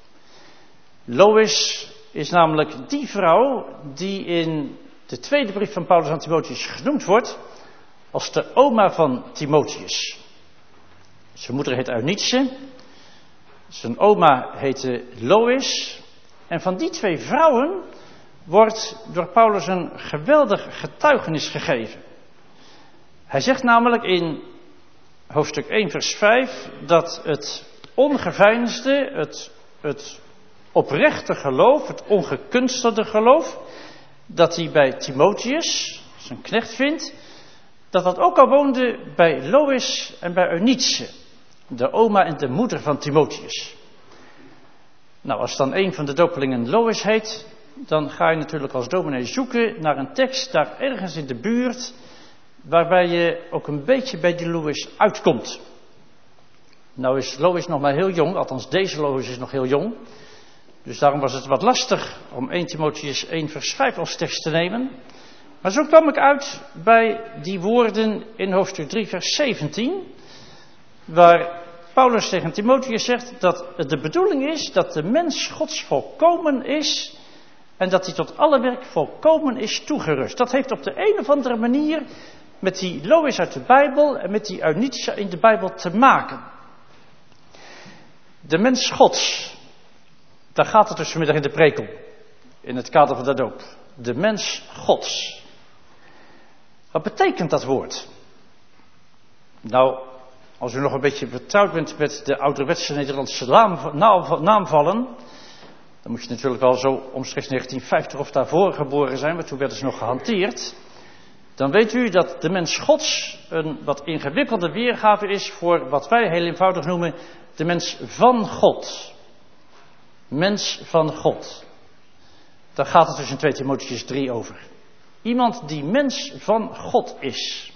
Lois is namelijk die vrouw die in de tweede brief van Paulus aan Timotheus genoemd wordt als de oma van Timotheus. Zijn moeder heet Eunice, zijn oma heette Lois. En van die twee vrouwen wordt door Paulus een geweldig getuigenis gegeven. Hij zegt namelijk in hoofdstuk één vers vijf dat het ongeveinsde, het, het oprechte geloof, het ongekunstelde geloof, dat hij bij Timotheus, zijn knecht, vindt, dat dat ook al woonde bij Lois en bij Eunice, de oma en de moeder van Timotheus. Nou, als dan een van de dopelingen Lois heet, dan ga je natuurlijk als dominee zoeken naar een tekst daar ergens in de buurt, waarbij je ook een beetje bij die Lois uitkomt. Nou is Lois nog maar heel jong, althans deze Lois is nog heel jong. Dus daarom was het wat lastig om eerste Timotheus één vers vijf als tekst te nemen. Maar zo kwam ik uit bij die woorden in hoofdstuk drie vers zeventien. Waar Paulus tegen Timotheus zegt dat het de bedoeling is dat de mens Gods volkomen is. En dat hij tot alle werk volkomen is toegerust. Dat heeft op de een of andere manier met die Lois uit de Bijbel en met die Eunice in de Bijbel te maken. De mens Gods. Daar gaat het dus vanmiddag in de preek om. In het kader van de doop. De mens Gods. Wat betekent dat woord? Nou, als u nog een beetje vertrouwd bent met de ouderwetse Nederlandse naamvallen, dan moet je natuurlijk wel zo omstreeks negentien vijftig of daarvoor geboren zijn, want toen werden ze nog gehanteerd. Dan weet u dat de mens Gods een wat ingewikkelde weergave is voor wat wij heel eenvoudig noemen de mens van God. Mens van God. Daar gaat het dus in twee Timotheüs drie over. Iemand die mens van God is.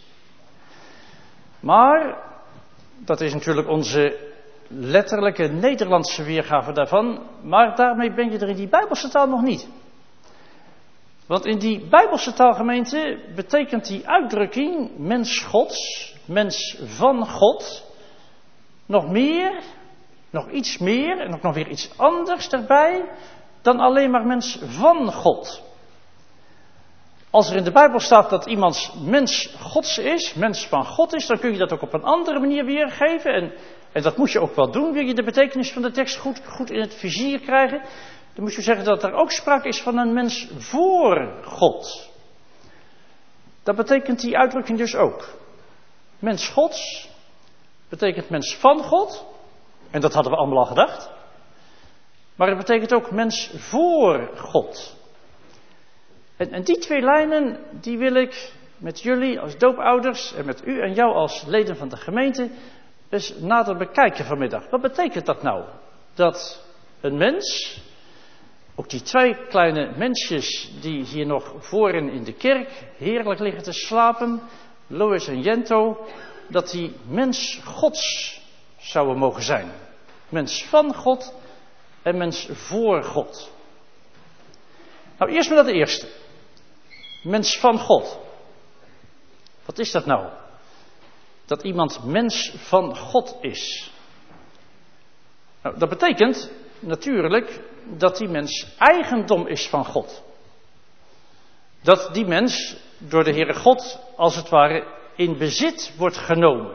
Maar, dat is natuurlijk onze letterlijke Nederlandse weergave daarvan, maar daarmee ben je er in die Bijbelse taal nog niet. Want in die Bijbelse taalgemeente betekent die uitdrukking mens Gods, mens van God, nog meer, nog iets meer en ook nog weer iets anders erbij dan alleen maar mens van God. Als er in de Bijbel staat dat iemand mens Gods is, mens van God is, dan kun je dat ook op een andere manier weergeven. En, en dat moet je ook wel doen, wil je de betekenis van de tekst goed, goed in het vizier krijgen. Dan moet je zeggen dat er ook sprake is van een mens voor God. Dat betekent die uitdrukking dus ook. Mens Gods betekent mens van God. En dat hadden we allemaal al gedacht. Maar het betekent ook mens voor God. En, en die twee lijnen, die wil ik met jullie als doopouders en met u en jou als leden van de gemeente eens nader bekijken vanmiddag. Wat betekent dat nou? Dat een mens, ook die twee kleine mensjes die hier nog voorin in de kerk heerlijk liggen te slapen, Lois en Jento, dat die mens Gods zouden mogen zijn. Mens van God en mens voor God. Nou, eerst maar naar de eerste. Mens van God. Wat is dat nou? Dat iemand mens van God is. Nou, dat betekent natuurlijk dat die mens eigendom is van God. Dat die mens door de Heere God als het ware in bezit wordt genomen.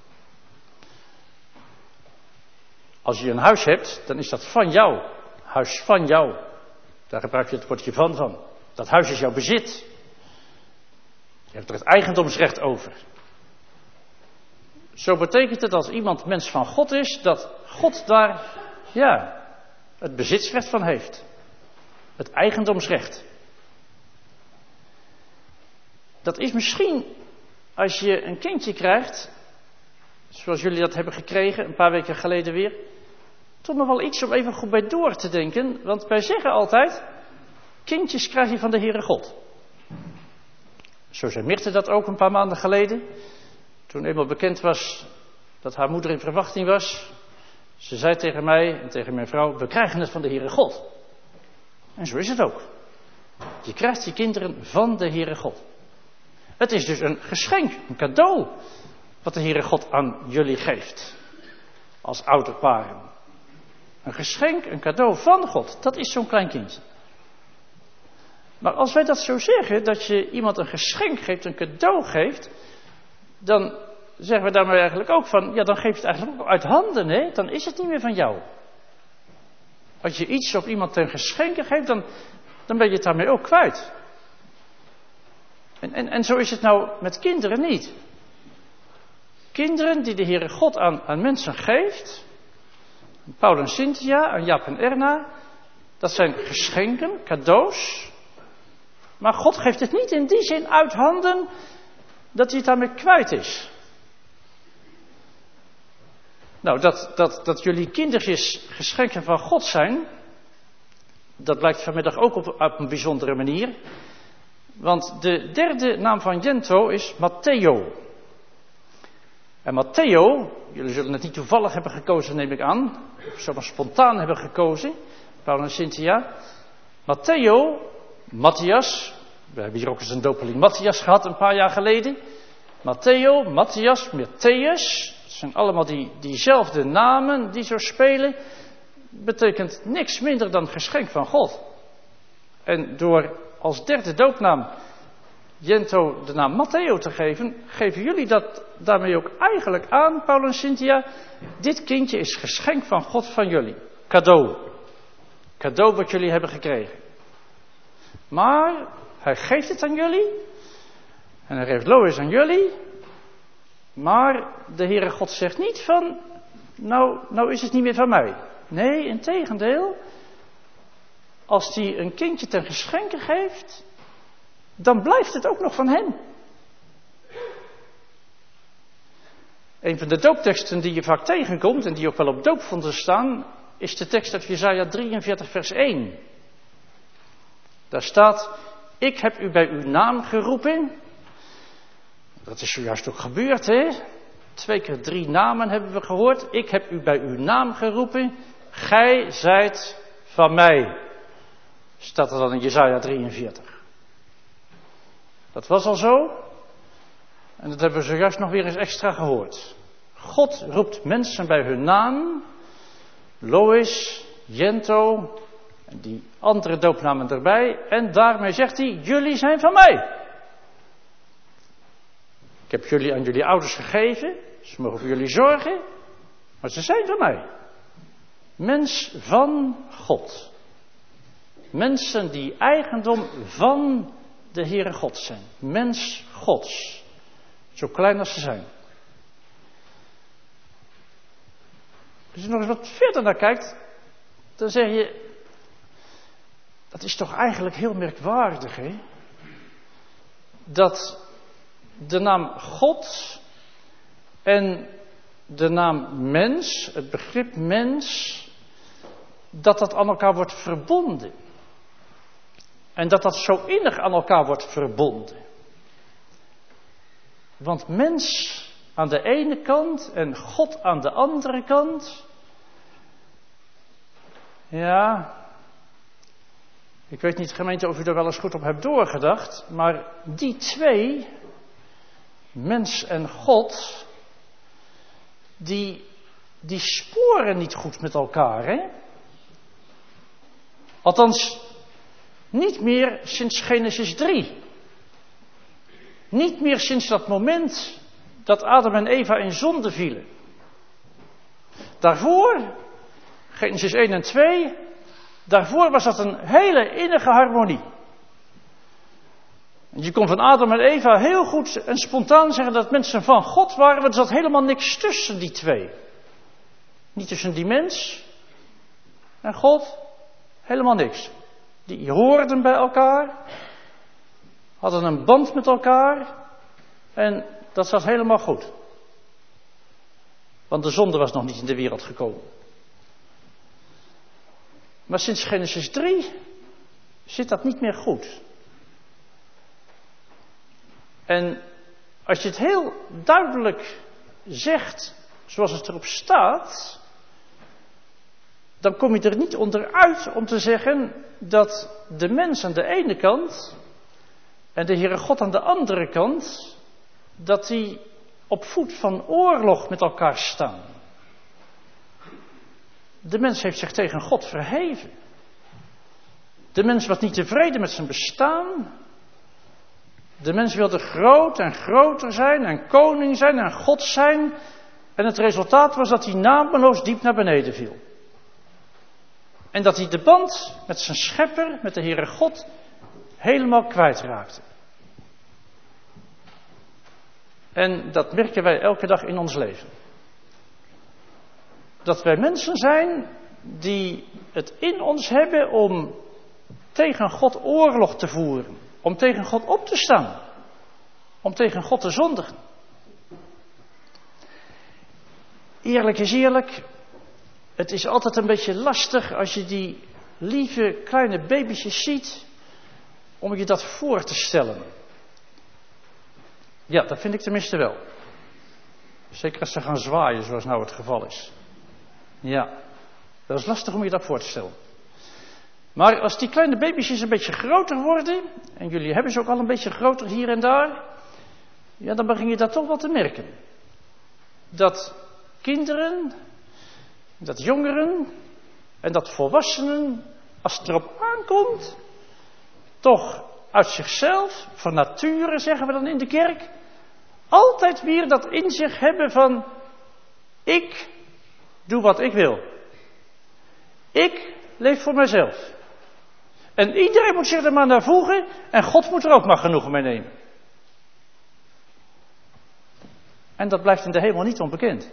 Als je een huis hebt, dan is dat van jou. Huis van jou. Daar gebruik je het woordje van van. Dat huis is jouw bezit. Je hebt er het eigendomsrecht over. Zo betekent het als iemand mens van God is, dat God daar, ja, het bezitsrecht van heeft. Het eigendomsrecht. Dat is misschien, als je een kindje krijgt, zoals jullie dat hebben gekregen, een paar weken geleden weer, toch nog wel iets om even goed bij door te denken. Want wij zeggen altijd, kindjes krijg je van de Heere God. Zo zei Mirte dat ook een paar maanden geleden. Toen eenmaal bekend was dat haar moeder in verwachting was. Ze zei tegen mij en tegen mijn vrouw, we krijgen het van de Heere God. En zo is het ook. Je krijgt je kinderen van de Heere God. Het is dus een geschenk, een cadeau, wat de Heere God aan jullie geeft. Als ouderparen. Een geschenk, een cadeau van God. Dat is zo'n klein kindje. Maar als wij dat zo zeggen, dat je iemand een geschenk geeft, een cadeau geeft, dan zeggen we daarmee eigenlijk ook van, ja, dan geef je het eigenlijk ook uit handen, hè? Dan is het niet meer van jou. Als je iets of iemand ten geschenke geeft, dan, dan ben je het daarmee ook kwijt. En, en, en zo is het nou met kinderen niet. Kinderen die de Heere God aan, aan mensen geeft, Paul en Cynthia, aan Jaap en Erna, dat zijn geschenken, cadeaus. Maar God geeft het niet in die zin uit handen dat hij het daarmee kwijt is. Nou, dat, dat, dat jullie kindertjes geschenken van God zijn, dat blijkt vanmiddag ook op, op een bijzondere manier. Want de derde naam van Jento is Matteo. En Matteo, jullie zullen het niet toevallig hebben gekozen, neem ik aan. Of zomaar spontaan hebben gekozen, Paul en Cynthia. Matteo, Matthias, we hebben hier ook eens een dopeling Matthias gehad een paar jaar geleden. Matteo, Matthias, Matthäus, het zijn allemaal die, diezelfde namen die zo spelen. Betekent niks minder dan geschenk van God. En door als derde doopnaam Jento de naam Matteo te geven, geven jullie dat daarmee ook eigenlijk aan, Paul en Cynthia. Dit kindje is geschenk van God van jullie. Cadeau. Cadeau wat jullie hebben gekregen. Maar hij geeft het aan jullie. En hij geeft Lois aan jullie. Maar de Heere God zegt niet van, nou, nou is het niet meer van mij. Nee, integendeel. Als hij een kindje ten geschenke geeft, dan blijft het ook nog van hem. Een van de doopteksten die je vaak tegenkomt en die ook wel op doopvonden staan, is de tekst uit Jesaja drieënveertig vers één. Daar staat, ik heb u bij uw naam geroepen. Dat is zojuist ook gebeurd, hè? Twee keer drie namen hebben we gehoord. Ik heb u bij uw naam geroepen. Gij zijt van mij. Staat er dan in Jesaja drieënveertig. Dat was al zo. En dat hebben we zojuist nog weer eens extra gehoord. God roept mensen bij hun naam. Lois, Jento en die andere doopnamen erbij. En daarmee zegt hij, jullie zijn van mij. Ik heb jullie aan jullie ouders gegeven. Ze mogen voor jullie zorgen. Maar ze zijn van mij. Mens van God. Mensen die eigendom van de Heere God zijn. Mens Gods. Zo klein als ze zijn. Als je nog eens wat verder naar kijkt, dan zeg je, dat is toch eigenlijk heel merkwaardig, hè? Dat de naam God en de naam mens, het begrip mens, dat dat aan elkaar wordt verbonden. En dat dat zo innig aan elkaar wordt verbonden. Want mens aan de ene kant en God aan de andere kant. Ja, ik weet niet, gemeente, of u er wel eens goed op hebt doorgedacht, maar die twee, mens en God, die, die sporen niet goed met elkaar, hè? Althans, niet meer sinds Genesis drie. Niet meer sinds dat moment dat Adam en Eva in zonde vielen. Daarvoor, Genesis één en twee, daarvoor was dat een hele innige harmonie. Je kon van Adam en Eva heel goed en spontaan zeggen dat mensen van God waren, want er zat helemaal niks tussen die twee. Niet tussen die mens en God, helemaal niks. Die hoorden bij elkaar, hadden een band met elkaar en dat zat helemaal goed. Want de zonde was nog niet in de wereld gekomen. Maar sinds Genesis drie zit dat niet meer goed. En als je het heel duidelijk zegt, zoals het erop staat, dan kom je er niet onderuit om te zeggen dat de mens aan de ene kant en de Heere God aan de andere kant, dat die op voet van oorlog met elkaar staan. De mens heeft zich tegen God verheven. De mens was niet tevreden met zijn bestaan. De mens wilde groot en groter zijn en koning zijn en God zijn. En het resultaat was dat hij nameloos diep naar beneden viel. En dat hij de band met zijn schepper, met de Heere God, helemaal kwijtraakte. En dat merken wij elke dag in ons leven. Dat wij mensen zijn die het in ons hebben om tegen God oorlog te voeren. Om tegen God op te staan. Om tegen God te zondigen. Eerlijk is eerlijk, het is altijd een beetje lastig als je die lieve kleine babytjes ziet, om je dat voor te stellen. Ja, dat vind ik tenminste wel. Zeker als ze gaan zwaaien, zoals nou het geval is. Ja, dat is lastig om je dat voor te stellen. Maar als die kleine baby's een beetje groter worden, en jullie hebben ze ook al een beetje groter hier en daar, ja, dan begin je dat toch wel te merken. Dat kinderen, dat jongeren en dat volwassenen, als het erop aankomt, toch uit zichzelf, van nature zeggen we dan in de kerk, altijd weer dat in zich hebben van, ik doe wat ik wil. Ik leef voor mezelf. En iedereen moet zich er maar naar voegen en God moet er ook maar genoegen mee nemen. En dat blijft in de hemel niet onbekend.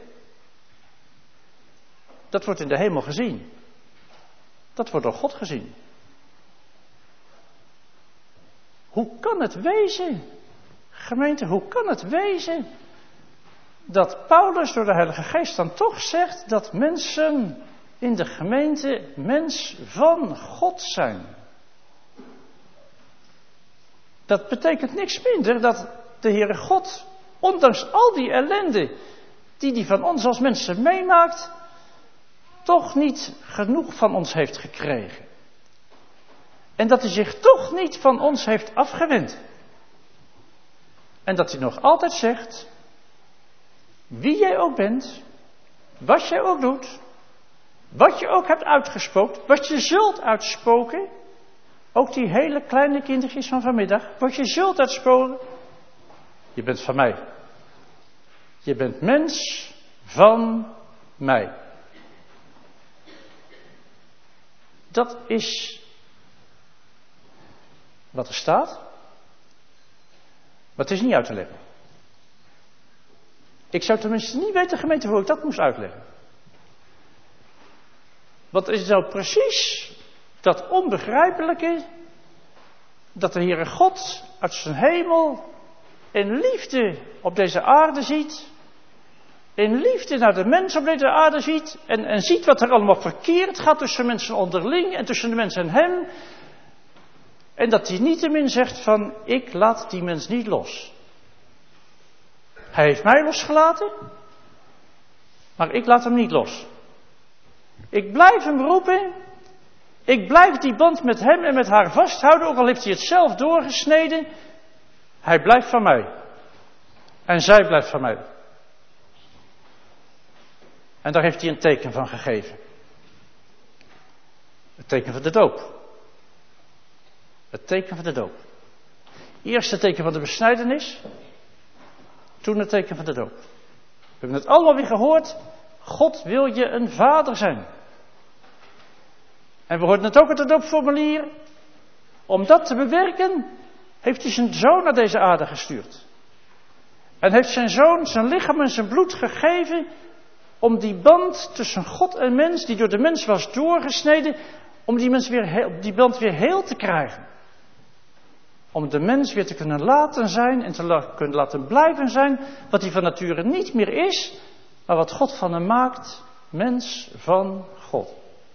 Dat wordt in de hemel gezien. Dat wordt door God gezien. Hoe kan het wezen, gemeente, hoe kan het wezen dat Paulus door de Heilige Geest dan toch zegt dat mensen in de gemeente mens van God zijn? Dat betekent niks minder dat de Heere God, ondanks al die ellende die hij van ons als mensen meemaakt, toch niet genoeg van ons heeft gekregen. En dat hij zich toch niet van ons heeft afgewend. En dat hij nog altijd zegt, wie jij ook bent, wat jij ook doet, wat je ook hebt uitgespookt, wat je zult uitspoken, ook die hele kleine kindertjes van vanmiddag, wat je zult uitspoken, je bent van mij. Je bent mens van mij. Dat is wat er staat, maar het is niet uit te leggen. Ik zou tenminste niet weten, gemeente, hoe ik dat moest uitleggen. Wat is nou precies dat onbegrijpelijke, dat de Heere God uit zijn hemel in liefde op deze aarde ziet, in liefde naar de mens op deze aarde ziet, en, en ziet wat er allemaal verkeerd gaat tussen mensen onderling en tussen de mens en hem, en dat hij niettemin zegt van, ik laat die mens niet los. Hij heeft mij losgelaten, maar ik laat hem niet los. Ik blijf hem roepen Ik blijf die band met hem en met haar vasthouden, ook al heeft hij het zelf doorgesneden. Hij blijft van mij. En zij blijft van mij. En daar heeft hij een teken van gegeven. Het teken van de doop. Het teken van de doop. Eerst het teken van de besnijdenis. Toen het teken van de doop. We hebben het allemaal weer gehoord. God wil je een vader zijn. En we hoorden het ook uit het doopformulier. Om dat te bewerken, heeft hij zijn zoon naar deze aarde gestuurd. En heeft zijn zoon zijn lichaam en zijn bloed gegeven om die band tussen God en mens, die door de mens was doorgesneden, om die, mens weer heel, die band weer heel te krijgen. Om de mens weer te kunnen laten zijn en te la- kunnen laten blijven zijn wat hij van nature niet meer is, maar wat God van hem maakt, mens van God.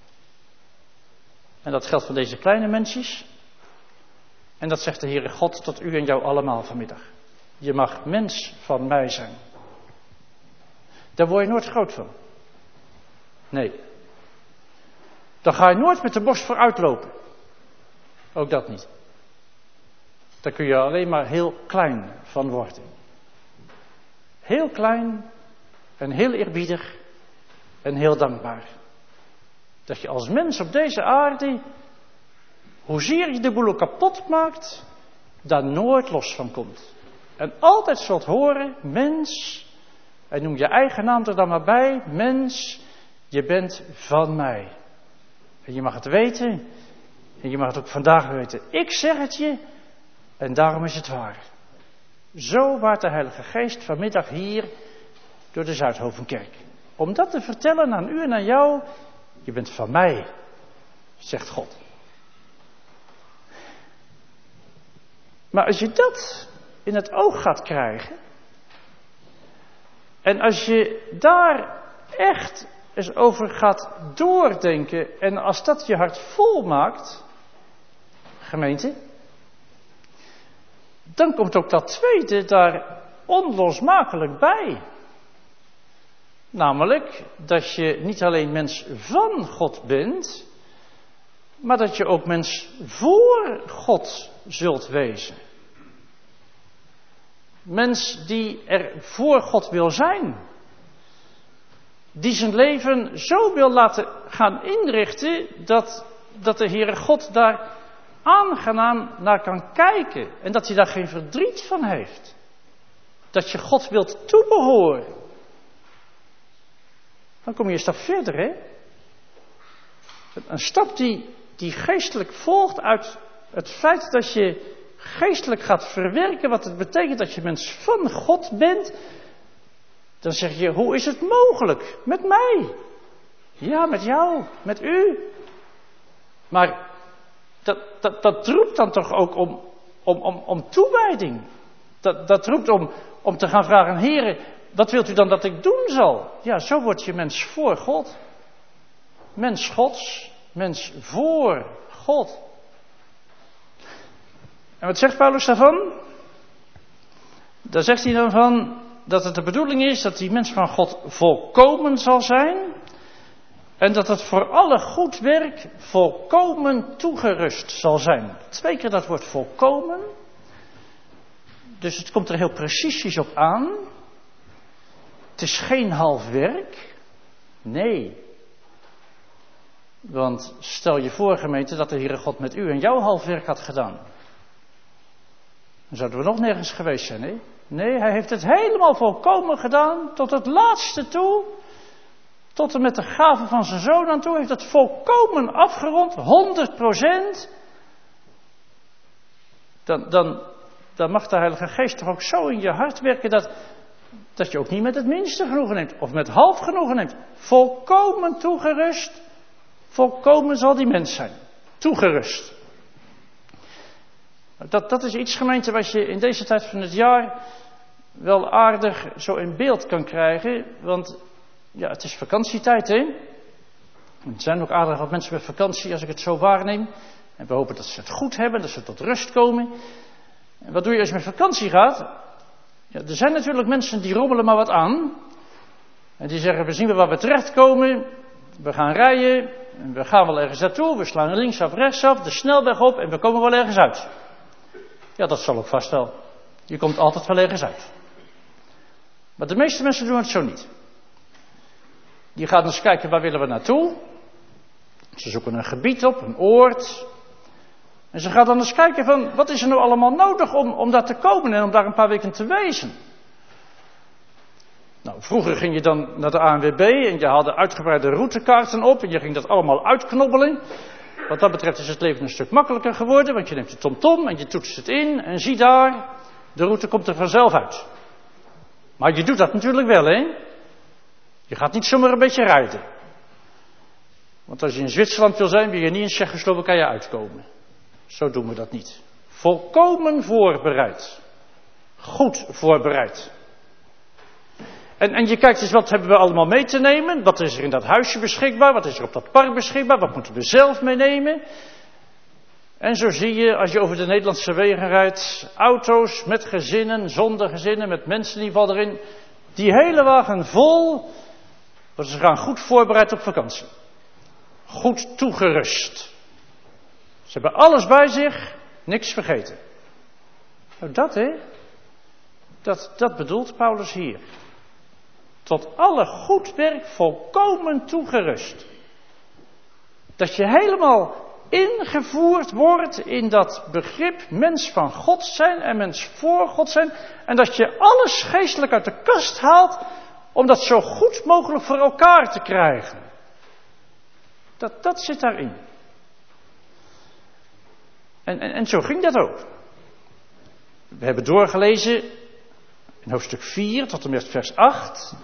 En dat geldt voor deze kleine mensjes. En dat zegt de Heere God tot u en jou allemaal vanmiddag. Je mag mens van mij zijn. Daar word je nooit groot van. Nee. Dan ga je nooit met de borst vooruit lopen. Ook dat niet. Daar kun je alleen maar heel klein van worden. Heel klein en heel eerbiedig en heel dankbaar. Dat je als mens op deze aarde, hoezeer je de boel ook kapot maakt, daar nooit los van komt. En altijd zult horen, mens, en noem je eigen naam er dan maar bij, mens, je bent van mij. En je mag het weten, en je mag het ook vandaag weten. Ik zeg het je, en daarom is het waar. Zo waart de Heilige Geest vanmiddag hier door de Zuidhovenkerk. Om dat te vertellen aan u en aan jou, je bent van mij, zegt God. Maar als je dat in het oog gaat krijgen, en als je daar echt eens over gaat doordenken, en als dat je hart vol maakt, gemeente, dan komt ook dat tweede daar onlosmakelijk bij. Namelijk dat je niet alleen mens van God bent, maar dat je ook mens voor God zult wezen. Mens die er voor God wil zijn. Die zijn leven zo wil laten gaan inrichten dat, dat de Heere God daar aangenaam naar kan kijken. En dat hij daar geen verdriet van heeft. Dat je God wilt toebehoren. Dan kom je een stap verder, hè. Een stap die, die geestelijk volgt uit het feit dat je geestelijk gaat verwerken wat het betekent dat je mens van God bent. Dan zeg je, hoe is het mogelijk? Met mij. Ja, met jou, met u. Maar dat, dat, dat roept dan toch ook om, om, om, om toewijding. Dat, dat roept om, om te gaan vragen, Heere, wat wilt u dan dat ik doen zal? Ja, zo word je mens voor God. Mens Gods, mens voor God. En wat zegt Paulus daarvan? Daar zegt hij dan van dat het de bedoeling is dat die mens van God volkomen zal zijn. En dat het voor alle goed werk volkomen toegerust zal zijn. Twee keer dat woord volkomen. Dus het komt er heel precies op aan. Het is geen half werk. Nee. Want stel je voor, gemeente, dat de Heere God met u en jouw half werk had gedaan. Dan zouden we nog nergens geweest zijn, hè? Nee, hij heeft het helemaal volkomen gedaan, tot het laatste toe. Tot en met de gave van zijn zoon aan toe heeft het volkomen afgerond, honderd procent. Dan, dan, dan mag de Heilige Geest toch ook zo in je hart werken dat, dat je ook niet met het minste genoegen neemt. Of met half genoegen neemt. Volkomen toegerust. Volkomen zal die mens zijn. Toegerust. Dat, dat is iets, gemeente, wat je in deze tijd van het jaar wel aardig zo in beeld kan krijgen. Want ja, het is vakantietijd, hè. Er zijn ook aardig wat mensen met vakantie, als ik het zo waarneem. En we hopen dat ze het goed hebben, dat ze tot rust komen. En wat doe je als je met vakantie gaat? Ja, er zijn natuurlijk mensen die rommelen maar wat aan. En die zeggen, we zien wel waar we terechtkomen. we gaan rijden, en we gaan wel ergens naartoe, we slaan linksaf, rechtsaf, de snelweg op en we komen wel ergens uit. Ja, dat zal ook vast wel. Je komt altijd wel ergens uit. Maar de meeste mensen doen het zo niet. Die gaan eens kijken, waar willen we naartoe? Ze zoeken een gebied op, een oord. En ze gaan dan eens kijken van, wat is er nou allemaal nodig om, om daar te komen en om daar een paar weken te wezen? Nou, vroeger ging je dan naar de A N W B en je haalde uitgebreide routekaarten op en je ging dat allemaal uitknobbelen. Wat dat betreft is het leven een stuk makkelijker geworden, want je neemt de tomtom en je toetst het in en zie daar, de route komt er vanzelf uit. Maar je doet dat natuurlijk wel, hè? Je gaat niet zomaar een beetje rijden. Want als je in Zwitserland wil zijn, wil je niet in Tsjechoslowakije uitkomen. Zo doen we dat niet. Volkomen voorbereid. Goed voorbereid. En, en je kijkt eens, wat hebben we allemaal mee te nemen? Wat is er in dat huisje beschikbaar? Wat is er op dat park beschikbaar? Wat moeten we zelf meenemen? En zo zie je, als je over de Nederlandse wegen rijdt, auto's met gezinnen, zonder gezinnen, met mensen in ieder geval erin. Die hele wagen vol, want ze gaan goed voorbereid op vakantie. Goed toegerust. Ze hebben alles bij zich, niks vergeten. Nou dat hè, dat, dat bedoelt Paulus hier. Tot alle goed werk volkomen toegerust. Dat je helemaal ingevoerd wordt in dat begrip mens van God zijn en mens voor God zijn. En dat je alles geestelijk uit de kast haalt om dat zo goed mogelijk voor elkaar te krijgen. Dat, dat zit daarin. En, en, en zo ging dat ook. We hebben doorgelezen in hoofdstuk vier tot en met vers acht.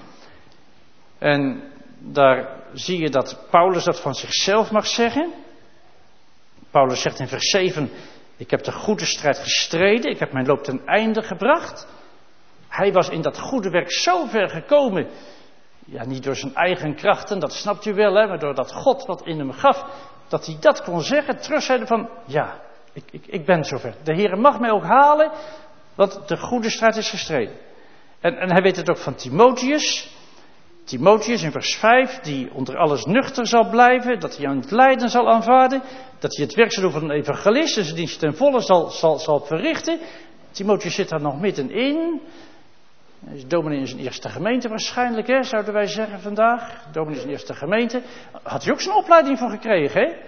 En daar zie je dat Paulus dat van zichzelf mag zeggen. Paulus zegt in vers zeven, ik heb de goede strijd gestreden, ik heb mijn loop ten einde gebracht. Hij was in dat goede werk zo ver gekomen, ja niet door zijn eigen krachten, dat snapt u wel, hè, maar door dat God wat in hem gaf, dat hij dat kon zeggen, terugzeiden van, ja, ik, ik, ik ben zover. De Heer mag mij ook halen, want de goede strijd is gestreden. En, en hij weet het ook van Timotheus. Timotheus in vers vijf, die onder alles nuchter zal blijven, dat hij aan het lijden zal aanvaarden, dat hij het werk zal doen van een evangelist en zijn dienst ten volle zal, zal, zal verrichten. Timotheus zit daar nog middenin. Hij is dominee in zijn eerste gemeente waarschijnlijk, hè, zouden wij zeggen vandaag. Dominee in zijn eerste gemeente. Had hij ook zijn opleiding van gekregen, hè?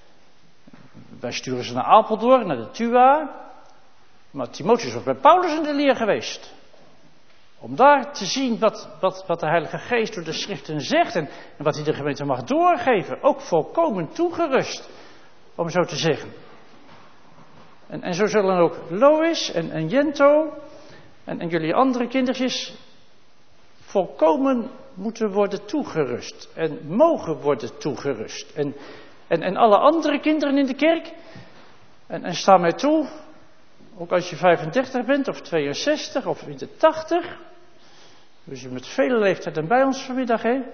Wij sturen ze naar Apeldoorn, naar de T U A. Maar Timotheus was bij Paulus in de leer geweest. Om daar te zien wat, wat, wat de Heilige Geest door de schriften zegt en, en wat hij de gemeente mag doorgeven. Ook volkomen toegerust, om zo te zeggen. En, en zo zullen ook Lois en, en Jento en, en jullie andere kindertjes volkomen moeten worden toegerust. En mogen worden toegerust. En, en, en alle andere kinderen in de kerk. En, en sta mij toe, ook als je vijfendertig bent of tweeënzestig of in de tachtig. Dus je met vele leeftijden bij ons vanmiddag, hè?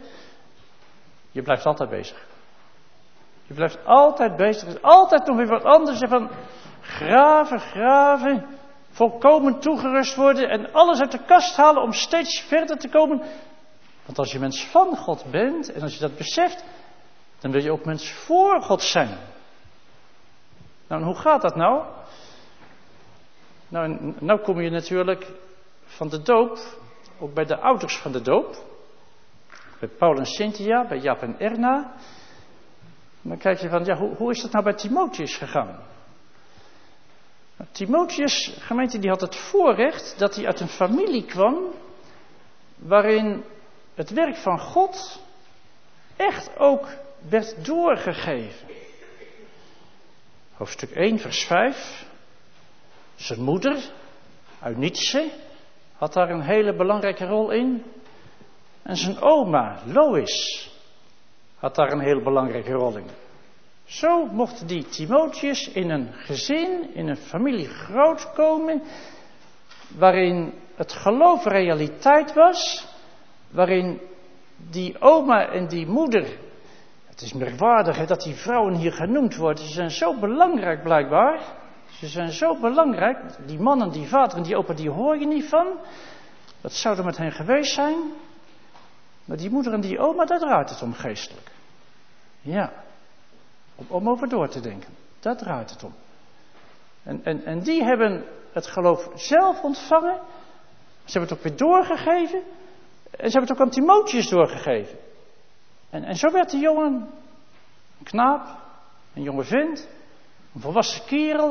Je blijft altijd bezig. Je blijft altijd bezig. Er is altijd nog weer wat anders. Van graven, graven. Volkomen toegerust worden. En alles uit de kast halen om steeds verder te komen. Want als je mens van God bent. En als je dat beseft. Dan wil je ook mens voor God zijn. Nou, en hoe gaat dat nou? Nou, nou kom je natuurlijk van de doop. Ook bij de ouders van de doop. Bij Paul en Cynthia, bij Jaap en Erna. Dan kijk je van, ja, hoe, hoe is dat nou bij Timotheus gegaan? Nou, Timotheus, gemeente, die had het voorrecht dat hij uit een familie kwam. Waarin het werk van God echt ook werd doorgegeven. Hoofdstuk één, vers vijf. Zijn moeder, Eunice, had daar een hele belangrijke rol in. En zijn oma, Lois, had daar een heel belangrijke rol in. Zo mocht die Timotheus in een gezin, in een familie grootkomen, waarin het geloof realiteit was, waarin die oma en die moeder, het is merkwaardig hè, dat die vrouwen hier genoemd worden, ze zijn zo belangrijk blijkbaar, ze zijn zo belangrijk, die man en die vader en die opa, die hoor je niet van, wat zou er met hen geweest zijn? Maar die moeder en die oma, daar draait het om geestelijk. Ja, om, om over door te denken. Dat draait het om. En, en, en die hebben het geloof zelf ontvangen. Ze hebben het ook weer doorgegeven. En ze hebben het ook aan Timotheus doorgegeven. En, en zo werd de jongen een knaap, een jonge vent, een volwassen kerel.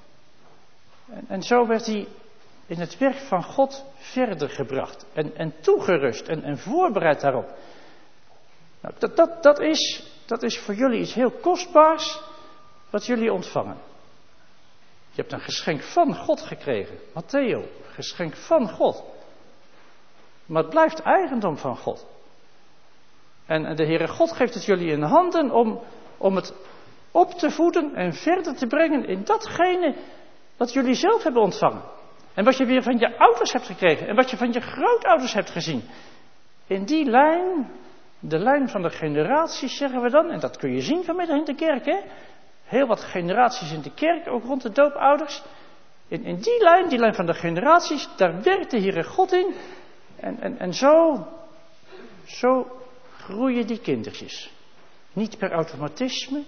En, en zo werd hij in het werk van God verder gebracht. En, en toegerust en, en voorbereid daarop. Nou, dat, dat, dat, is, dat is voor jullie iets heel kostbaars wat jullie ontvangen. Je hebt een geschenk van God gekregen. Matteo, geschenk van God. Maar het blijft eigendom van God. En de Heere God geeft het jullie in handen om, om het op te voeden en verder te brengen in datgene wat jullie zelf hebben ontvangen. En wat je weer van je ouders hebt gekregen en wat je van je grootouders hebt gezien. In die lijn, de lijn van de generaties zeggen we dan, en dat kun je zien vanmiddag in de kerk, hè. Heel wat generaties in de kerk, ook rond de doopouders. In, in die lijn, die lijn van de generaties, daar werkt de Heere God in. En, en, en zo, zo groeien die kindertjes. Niet per automatisme.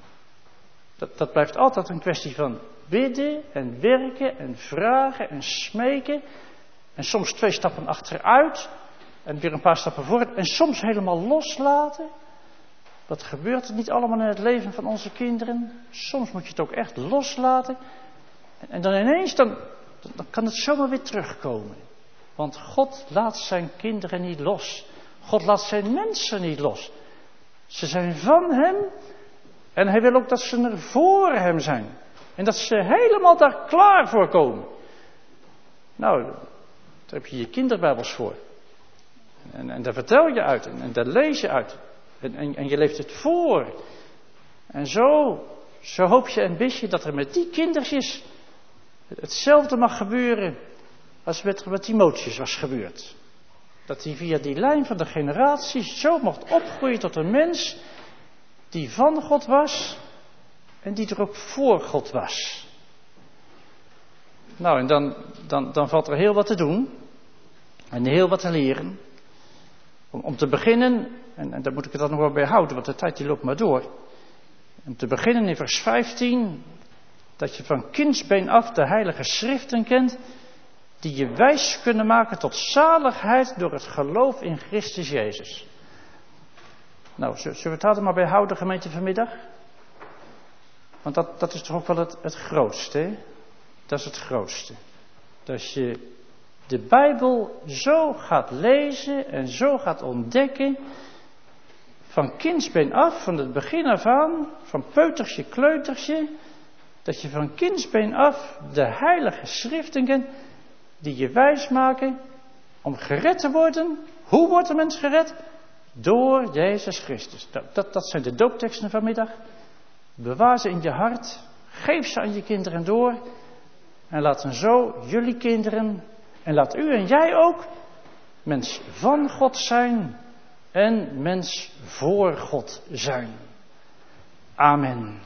Dat, dat blijft altijd een kwestie van bidden en werken en vragen en smeken. En soms twee stappen achteruit en weer een paar stappen vooruit. En soms helemaal loslaten. Dat gebeurt niet allemaal in het leven van onze kinderen. Soms moet je het ook echt loslaten. En, en dan ineens, dan, dan kan het zomaar weer terugkomen. Want God laat zijn kinderen niet los. God laat zijn mensen niet los. Ze zijn van hem. En hij wil ook dat ze er voor hem zijn. En dat ze helemaal daar klaar voor komen. Nou, daar heb je je kinderbijbels voor. En, en daar vertel je uit. En, en daar lees je uit. En, en, en je leeft het voor. En zo, zo hoop je en bid je dat er met die kindertjes hetzelfde mag gebeuren als met, met Timotheus was gebeurd. Dat hij via die lijn van de generaties zo mocht opgroeien tot een mens die van God was en die er ook voor God was. Nou, en dan, dan, dan valt er heel wat te doen en heel wat te leren. Om, om te beginnen, en, en daar moet ik het dan nog wel bij houden, want de tijd die loopt maar door. Om te beginnen in vers vijftien, dat je van kindsbeen af de heilige schriften kent, die je wijs kunnen maken tot zaligheid door het geloof in Christus Jezus. Nou, zullen we het daar maar bij houden, gemeente, vanmiddag? Want dat, dat is toch ook wel het, het grootste, hè? Dat is het grootste. Dat je de Bijbel zo gaat lezen en zo gaat ontdekken, van kindsbeen af, van het begin af aan, van peutersje, kleutersje, dat je van kindsbeen af de heilige schriften kent, die je wijs maken om gered te worden. Hoe wordt de mens gered? Door Jezus Christus. Dat, dat, dat zijn de doopteksten vanmiddag. Bewaar ze in je hart. Geef ze aan je kinderen door. En laten zo jullie kinderen, en laat u en jij ook, mens van God zijn en mens voor God zijn. Amen.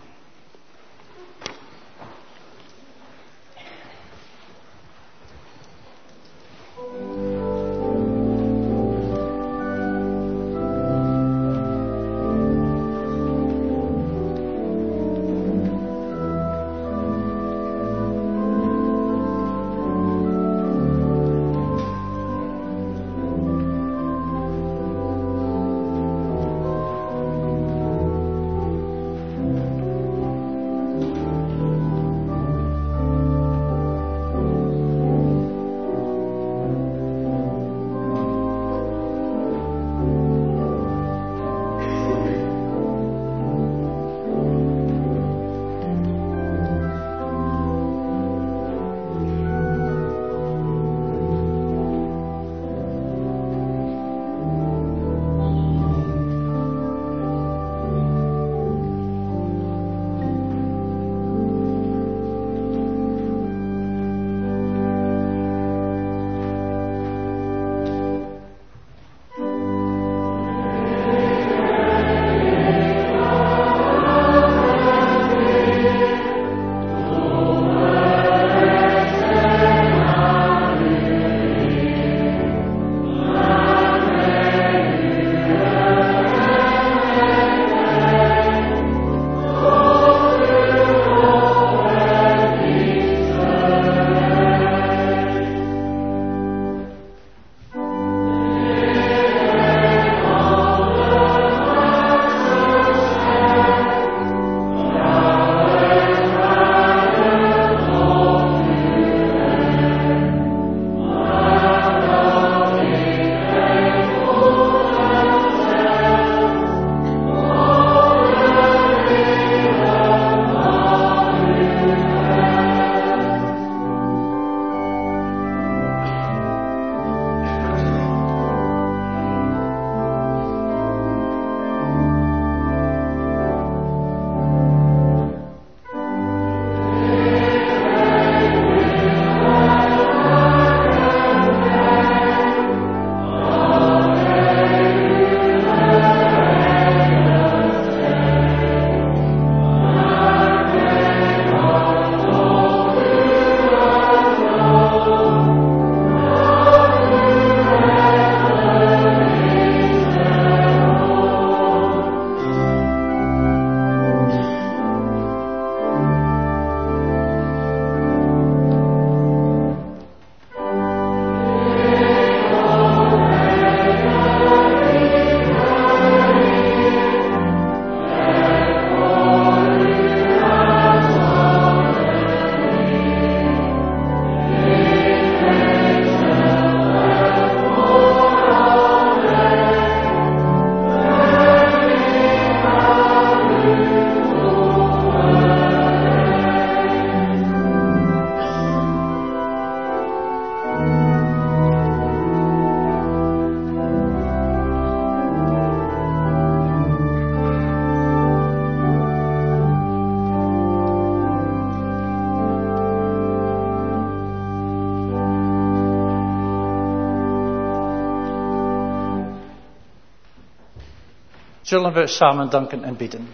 zullen we samen danken en bidden.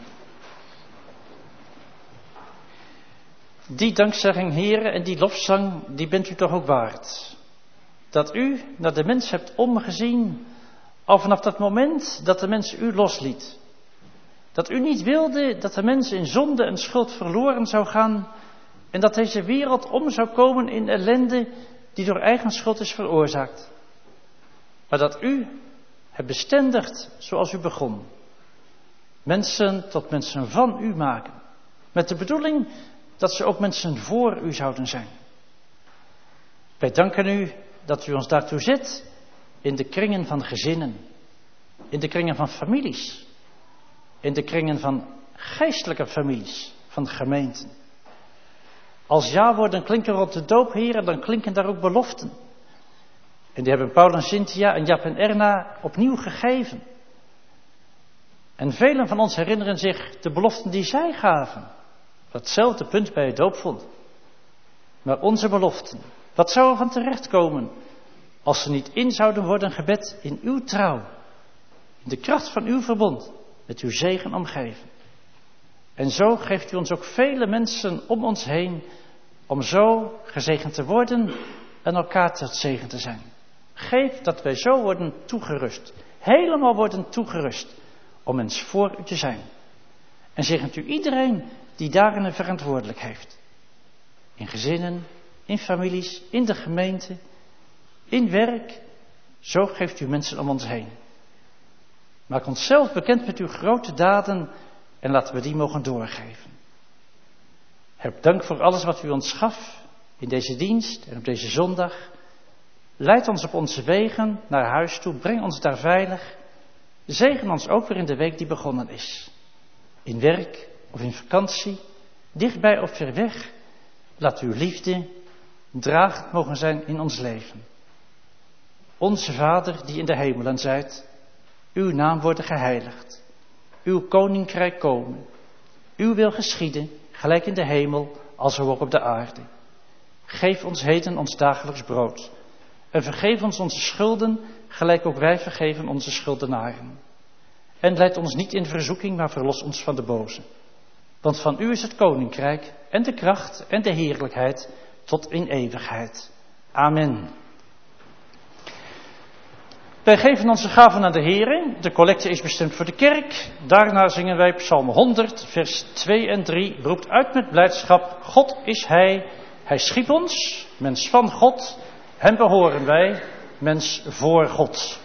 Die dankzegging, Heere, en die lofzang, die bent u toch ook waard. Dat u naar de mens hebt omgezien, al vanaf dat moment dat de mens u losliet. Dat u niet wilde dat de mens in zonde en schuld verloren zou gaan en dat deze wereld om zou komen in ellende die door eigen schuld is veroorzaakt. Maar dat u hebt bestendigd zoals u begon. Mensen tot mensen van u maken. Met de bedoeling dat ze ook mensen voor u zouden zijn. Wij danken u dat u ons daartoe zet in de kringen van gezinnen. In de kringen van families. In de kringen van geestelijke families, van gemeenten. Als ja-woorden klinken rond de doop, heren, dan klinken daar ook beloften. En die hebben Paul en Cynthia en Jap en Erna opnieuw gegeven. En velen van ons herinneren zich de beloften die zij gaven. Op datzelfde punt bij het doopvond. Maar onze beloften, wat zou er van terechtkomen als ze niet in zouden worden gebed in uw trouw. In de kracht van uw verbond, met uw zegen omgeven. En zo geeft u ons ook vele mensen om ons heen, om zo gezegend te worden en elkaar tot zegen te zijn. Geef dat wij zo worden toegerust, helemaal worden toegerust, om mens voor u te zijn. En zegent u iedereen die daarin een verantwoordelijk heeft. In gezinnen, in families, in de gemeente, in werk. Zo geeft u mensen om ons heen. Maak ons zelf bekend met uw grote daden en laten we die mogen doorgeven. Heb dank voor alles wat u ons gaf in deze dienst en op deze zondag. Leid ons op onze wegen naar huis toe, breng ons daar veilig. Zegen ons ook weer in de week die begonnen is. In werk of in vakantie, dichtbij of ver weg. Laat uw liefde dragend mogen zijn in ons leven. Onze Vader die in de hemelen zijt, uw naam worden geheiligd. Uw koninkrijk komen. Uw wil geschieden, gelijk in de hemel, als ook op de aarde. Geef ons heden ons dagelijks brood. En vergeef ons onze schulden, gelijk ook wij vergeven onze schuldenaren. En leid ons niet in verzoeking, maar verlos ons van de boze. Want van u is het koninkrijk en de kracht en de heerlijkheid tot in eeuwigheid. Amen. Wij geven onze gaven aan de Heere. De collecte is bestemd voor de kerk. Daarna zingen wij Psalm honderd, vers twee en drie. Roept uit met blijdschap. God is Hij. Hij schiep ons, mens van God. Hem behoren wij, mens voor God.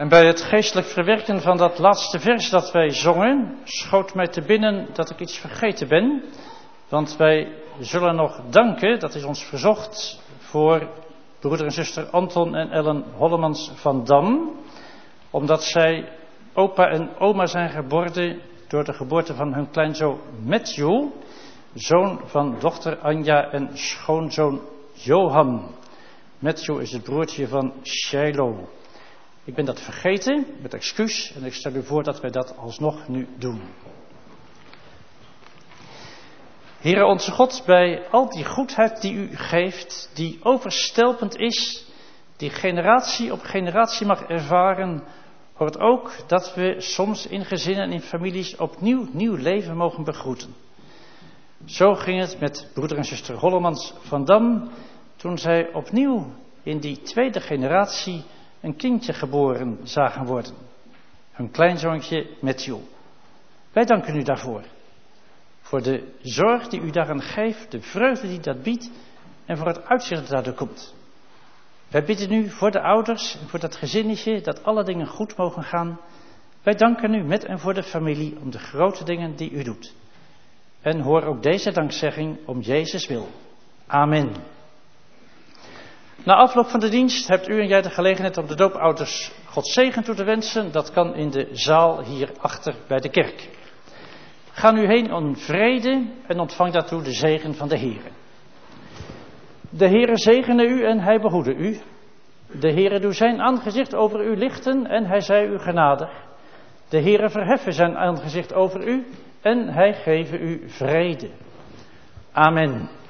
En bij het geestelijk verwerken van dat laatste vers dat wij zongen, schoot mij te binnen dat ik iets vergeten ben. Want wij zullen nog danken, dat is ons verzocht, voor broeder en zuster Anton en Ellen Hollemans van Dam. Omdat zij opa en oma zijn geworden door de geboorte van hun kleinzoon Matthew, zoon van dochter Anja en schoonzoon Johan. Matthew is het broertje van Shiloh. Ik ben dat vergeten, met excuus, en ik stel u voor dat wij dat alsnog nu doen. Heere onze God, bij al die goedheid die u geeft, die overstelpend is, die generatie op generatie mag ervaren, hoort ook dat we soms in gezinnen en in families opnieuw nieuw leven mogen begroeten. Zo ging het met broeder en zuster Hollemans van Dam, toen zij opnieuw in die tweede generatie een kindje geboren zagen worden. Hun kleinzoontje Matthew. Wij danken u daarvoor. Voor de zorg die u daaraan geeft, de vreugde die dat biedt en voor het uitzicht dat daardoor komt. Wij bidden u voor de ouders en voor dat gezinnetje dat alle dingen goed mogen gaan. Wij danken u met en voor de familie om de grote dingen die u doet. En hoor ook deze dankzegging om Jezus wil. Amen. Na afloop van de dienst hebt u en jij de gelegenheid om de doopouders Gods zegen toe te wensen. Dat kan in de zaal hierachter bij de kerk. Ga nu heen in vrede en ontvang daartoe de zegen van de Heere. De Heere zegene u en hij behoede u. De Heere doe zijn aangezicht over u lichten en hij zij u genadig. De Heere verheffen zijn aangezicht over u en hij geven u vrede. Amen.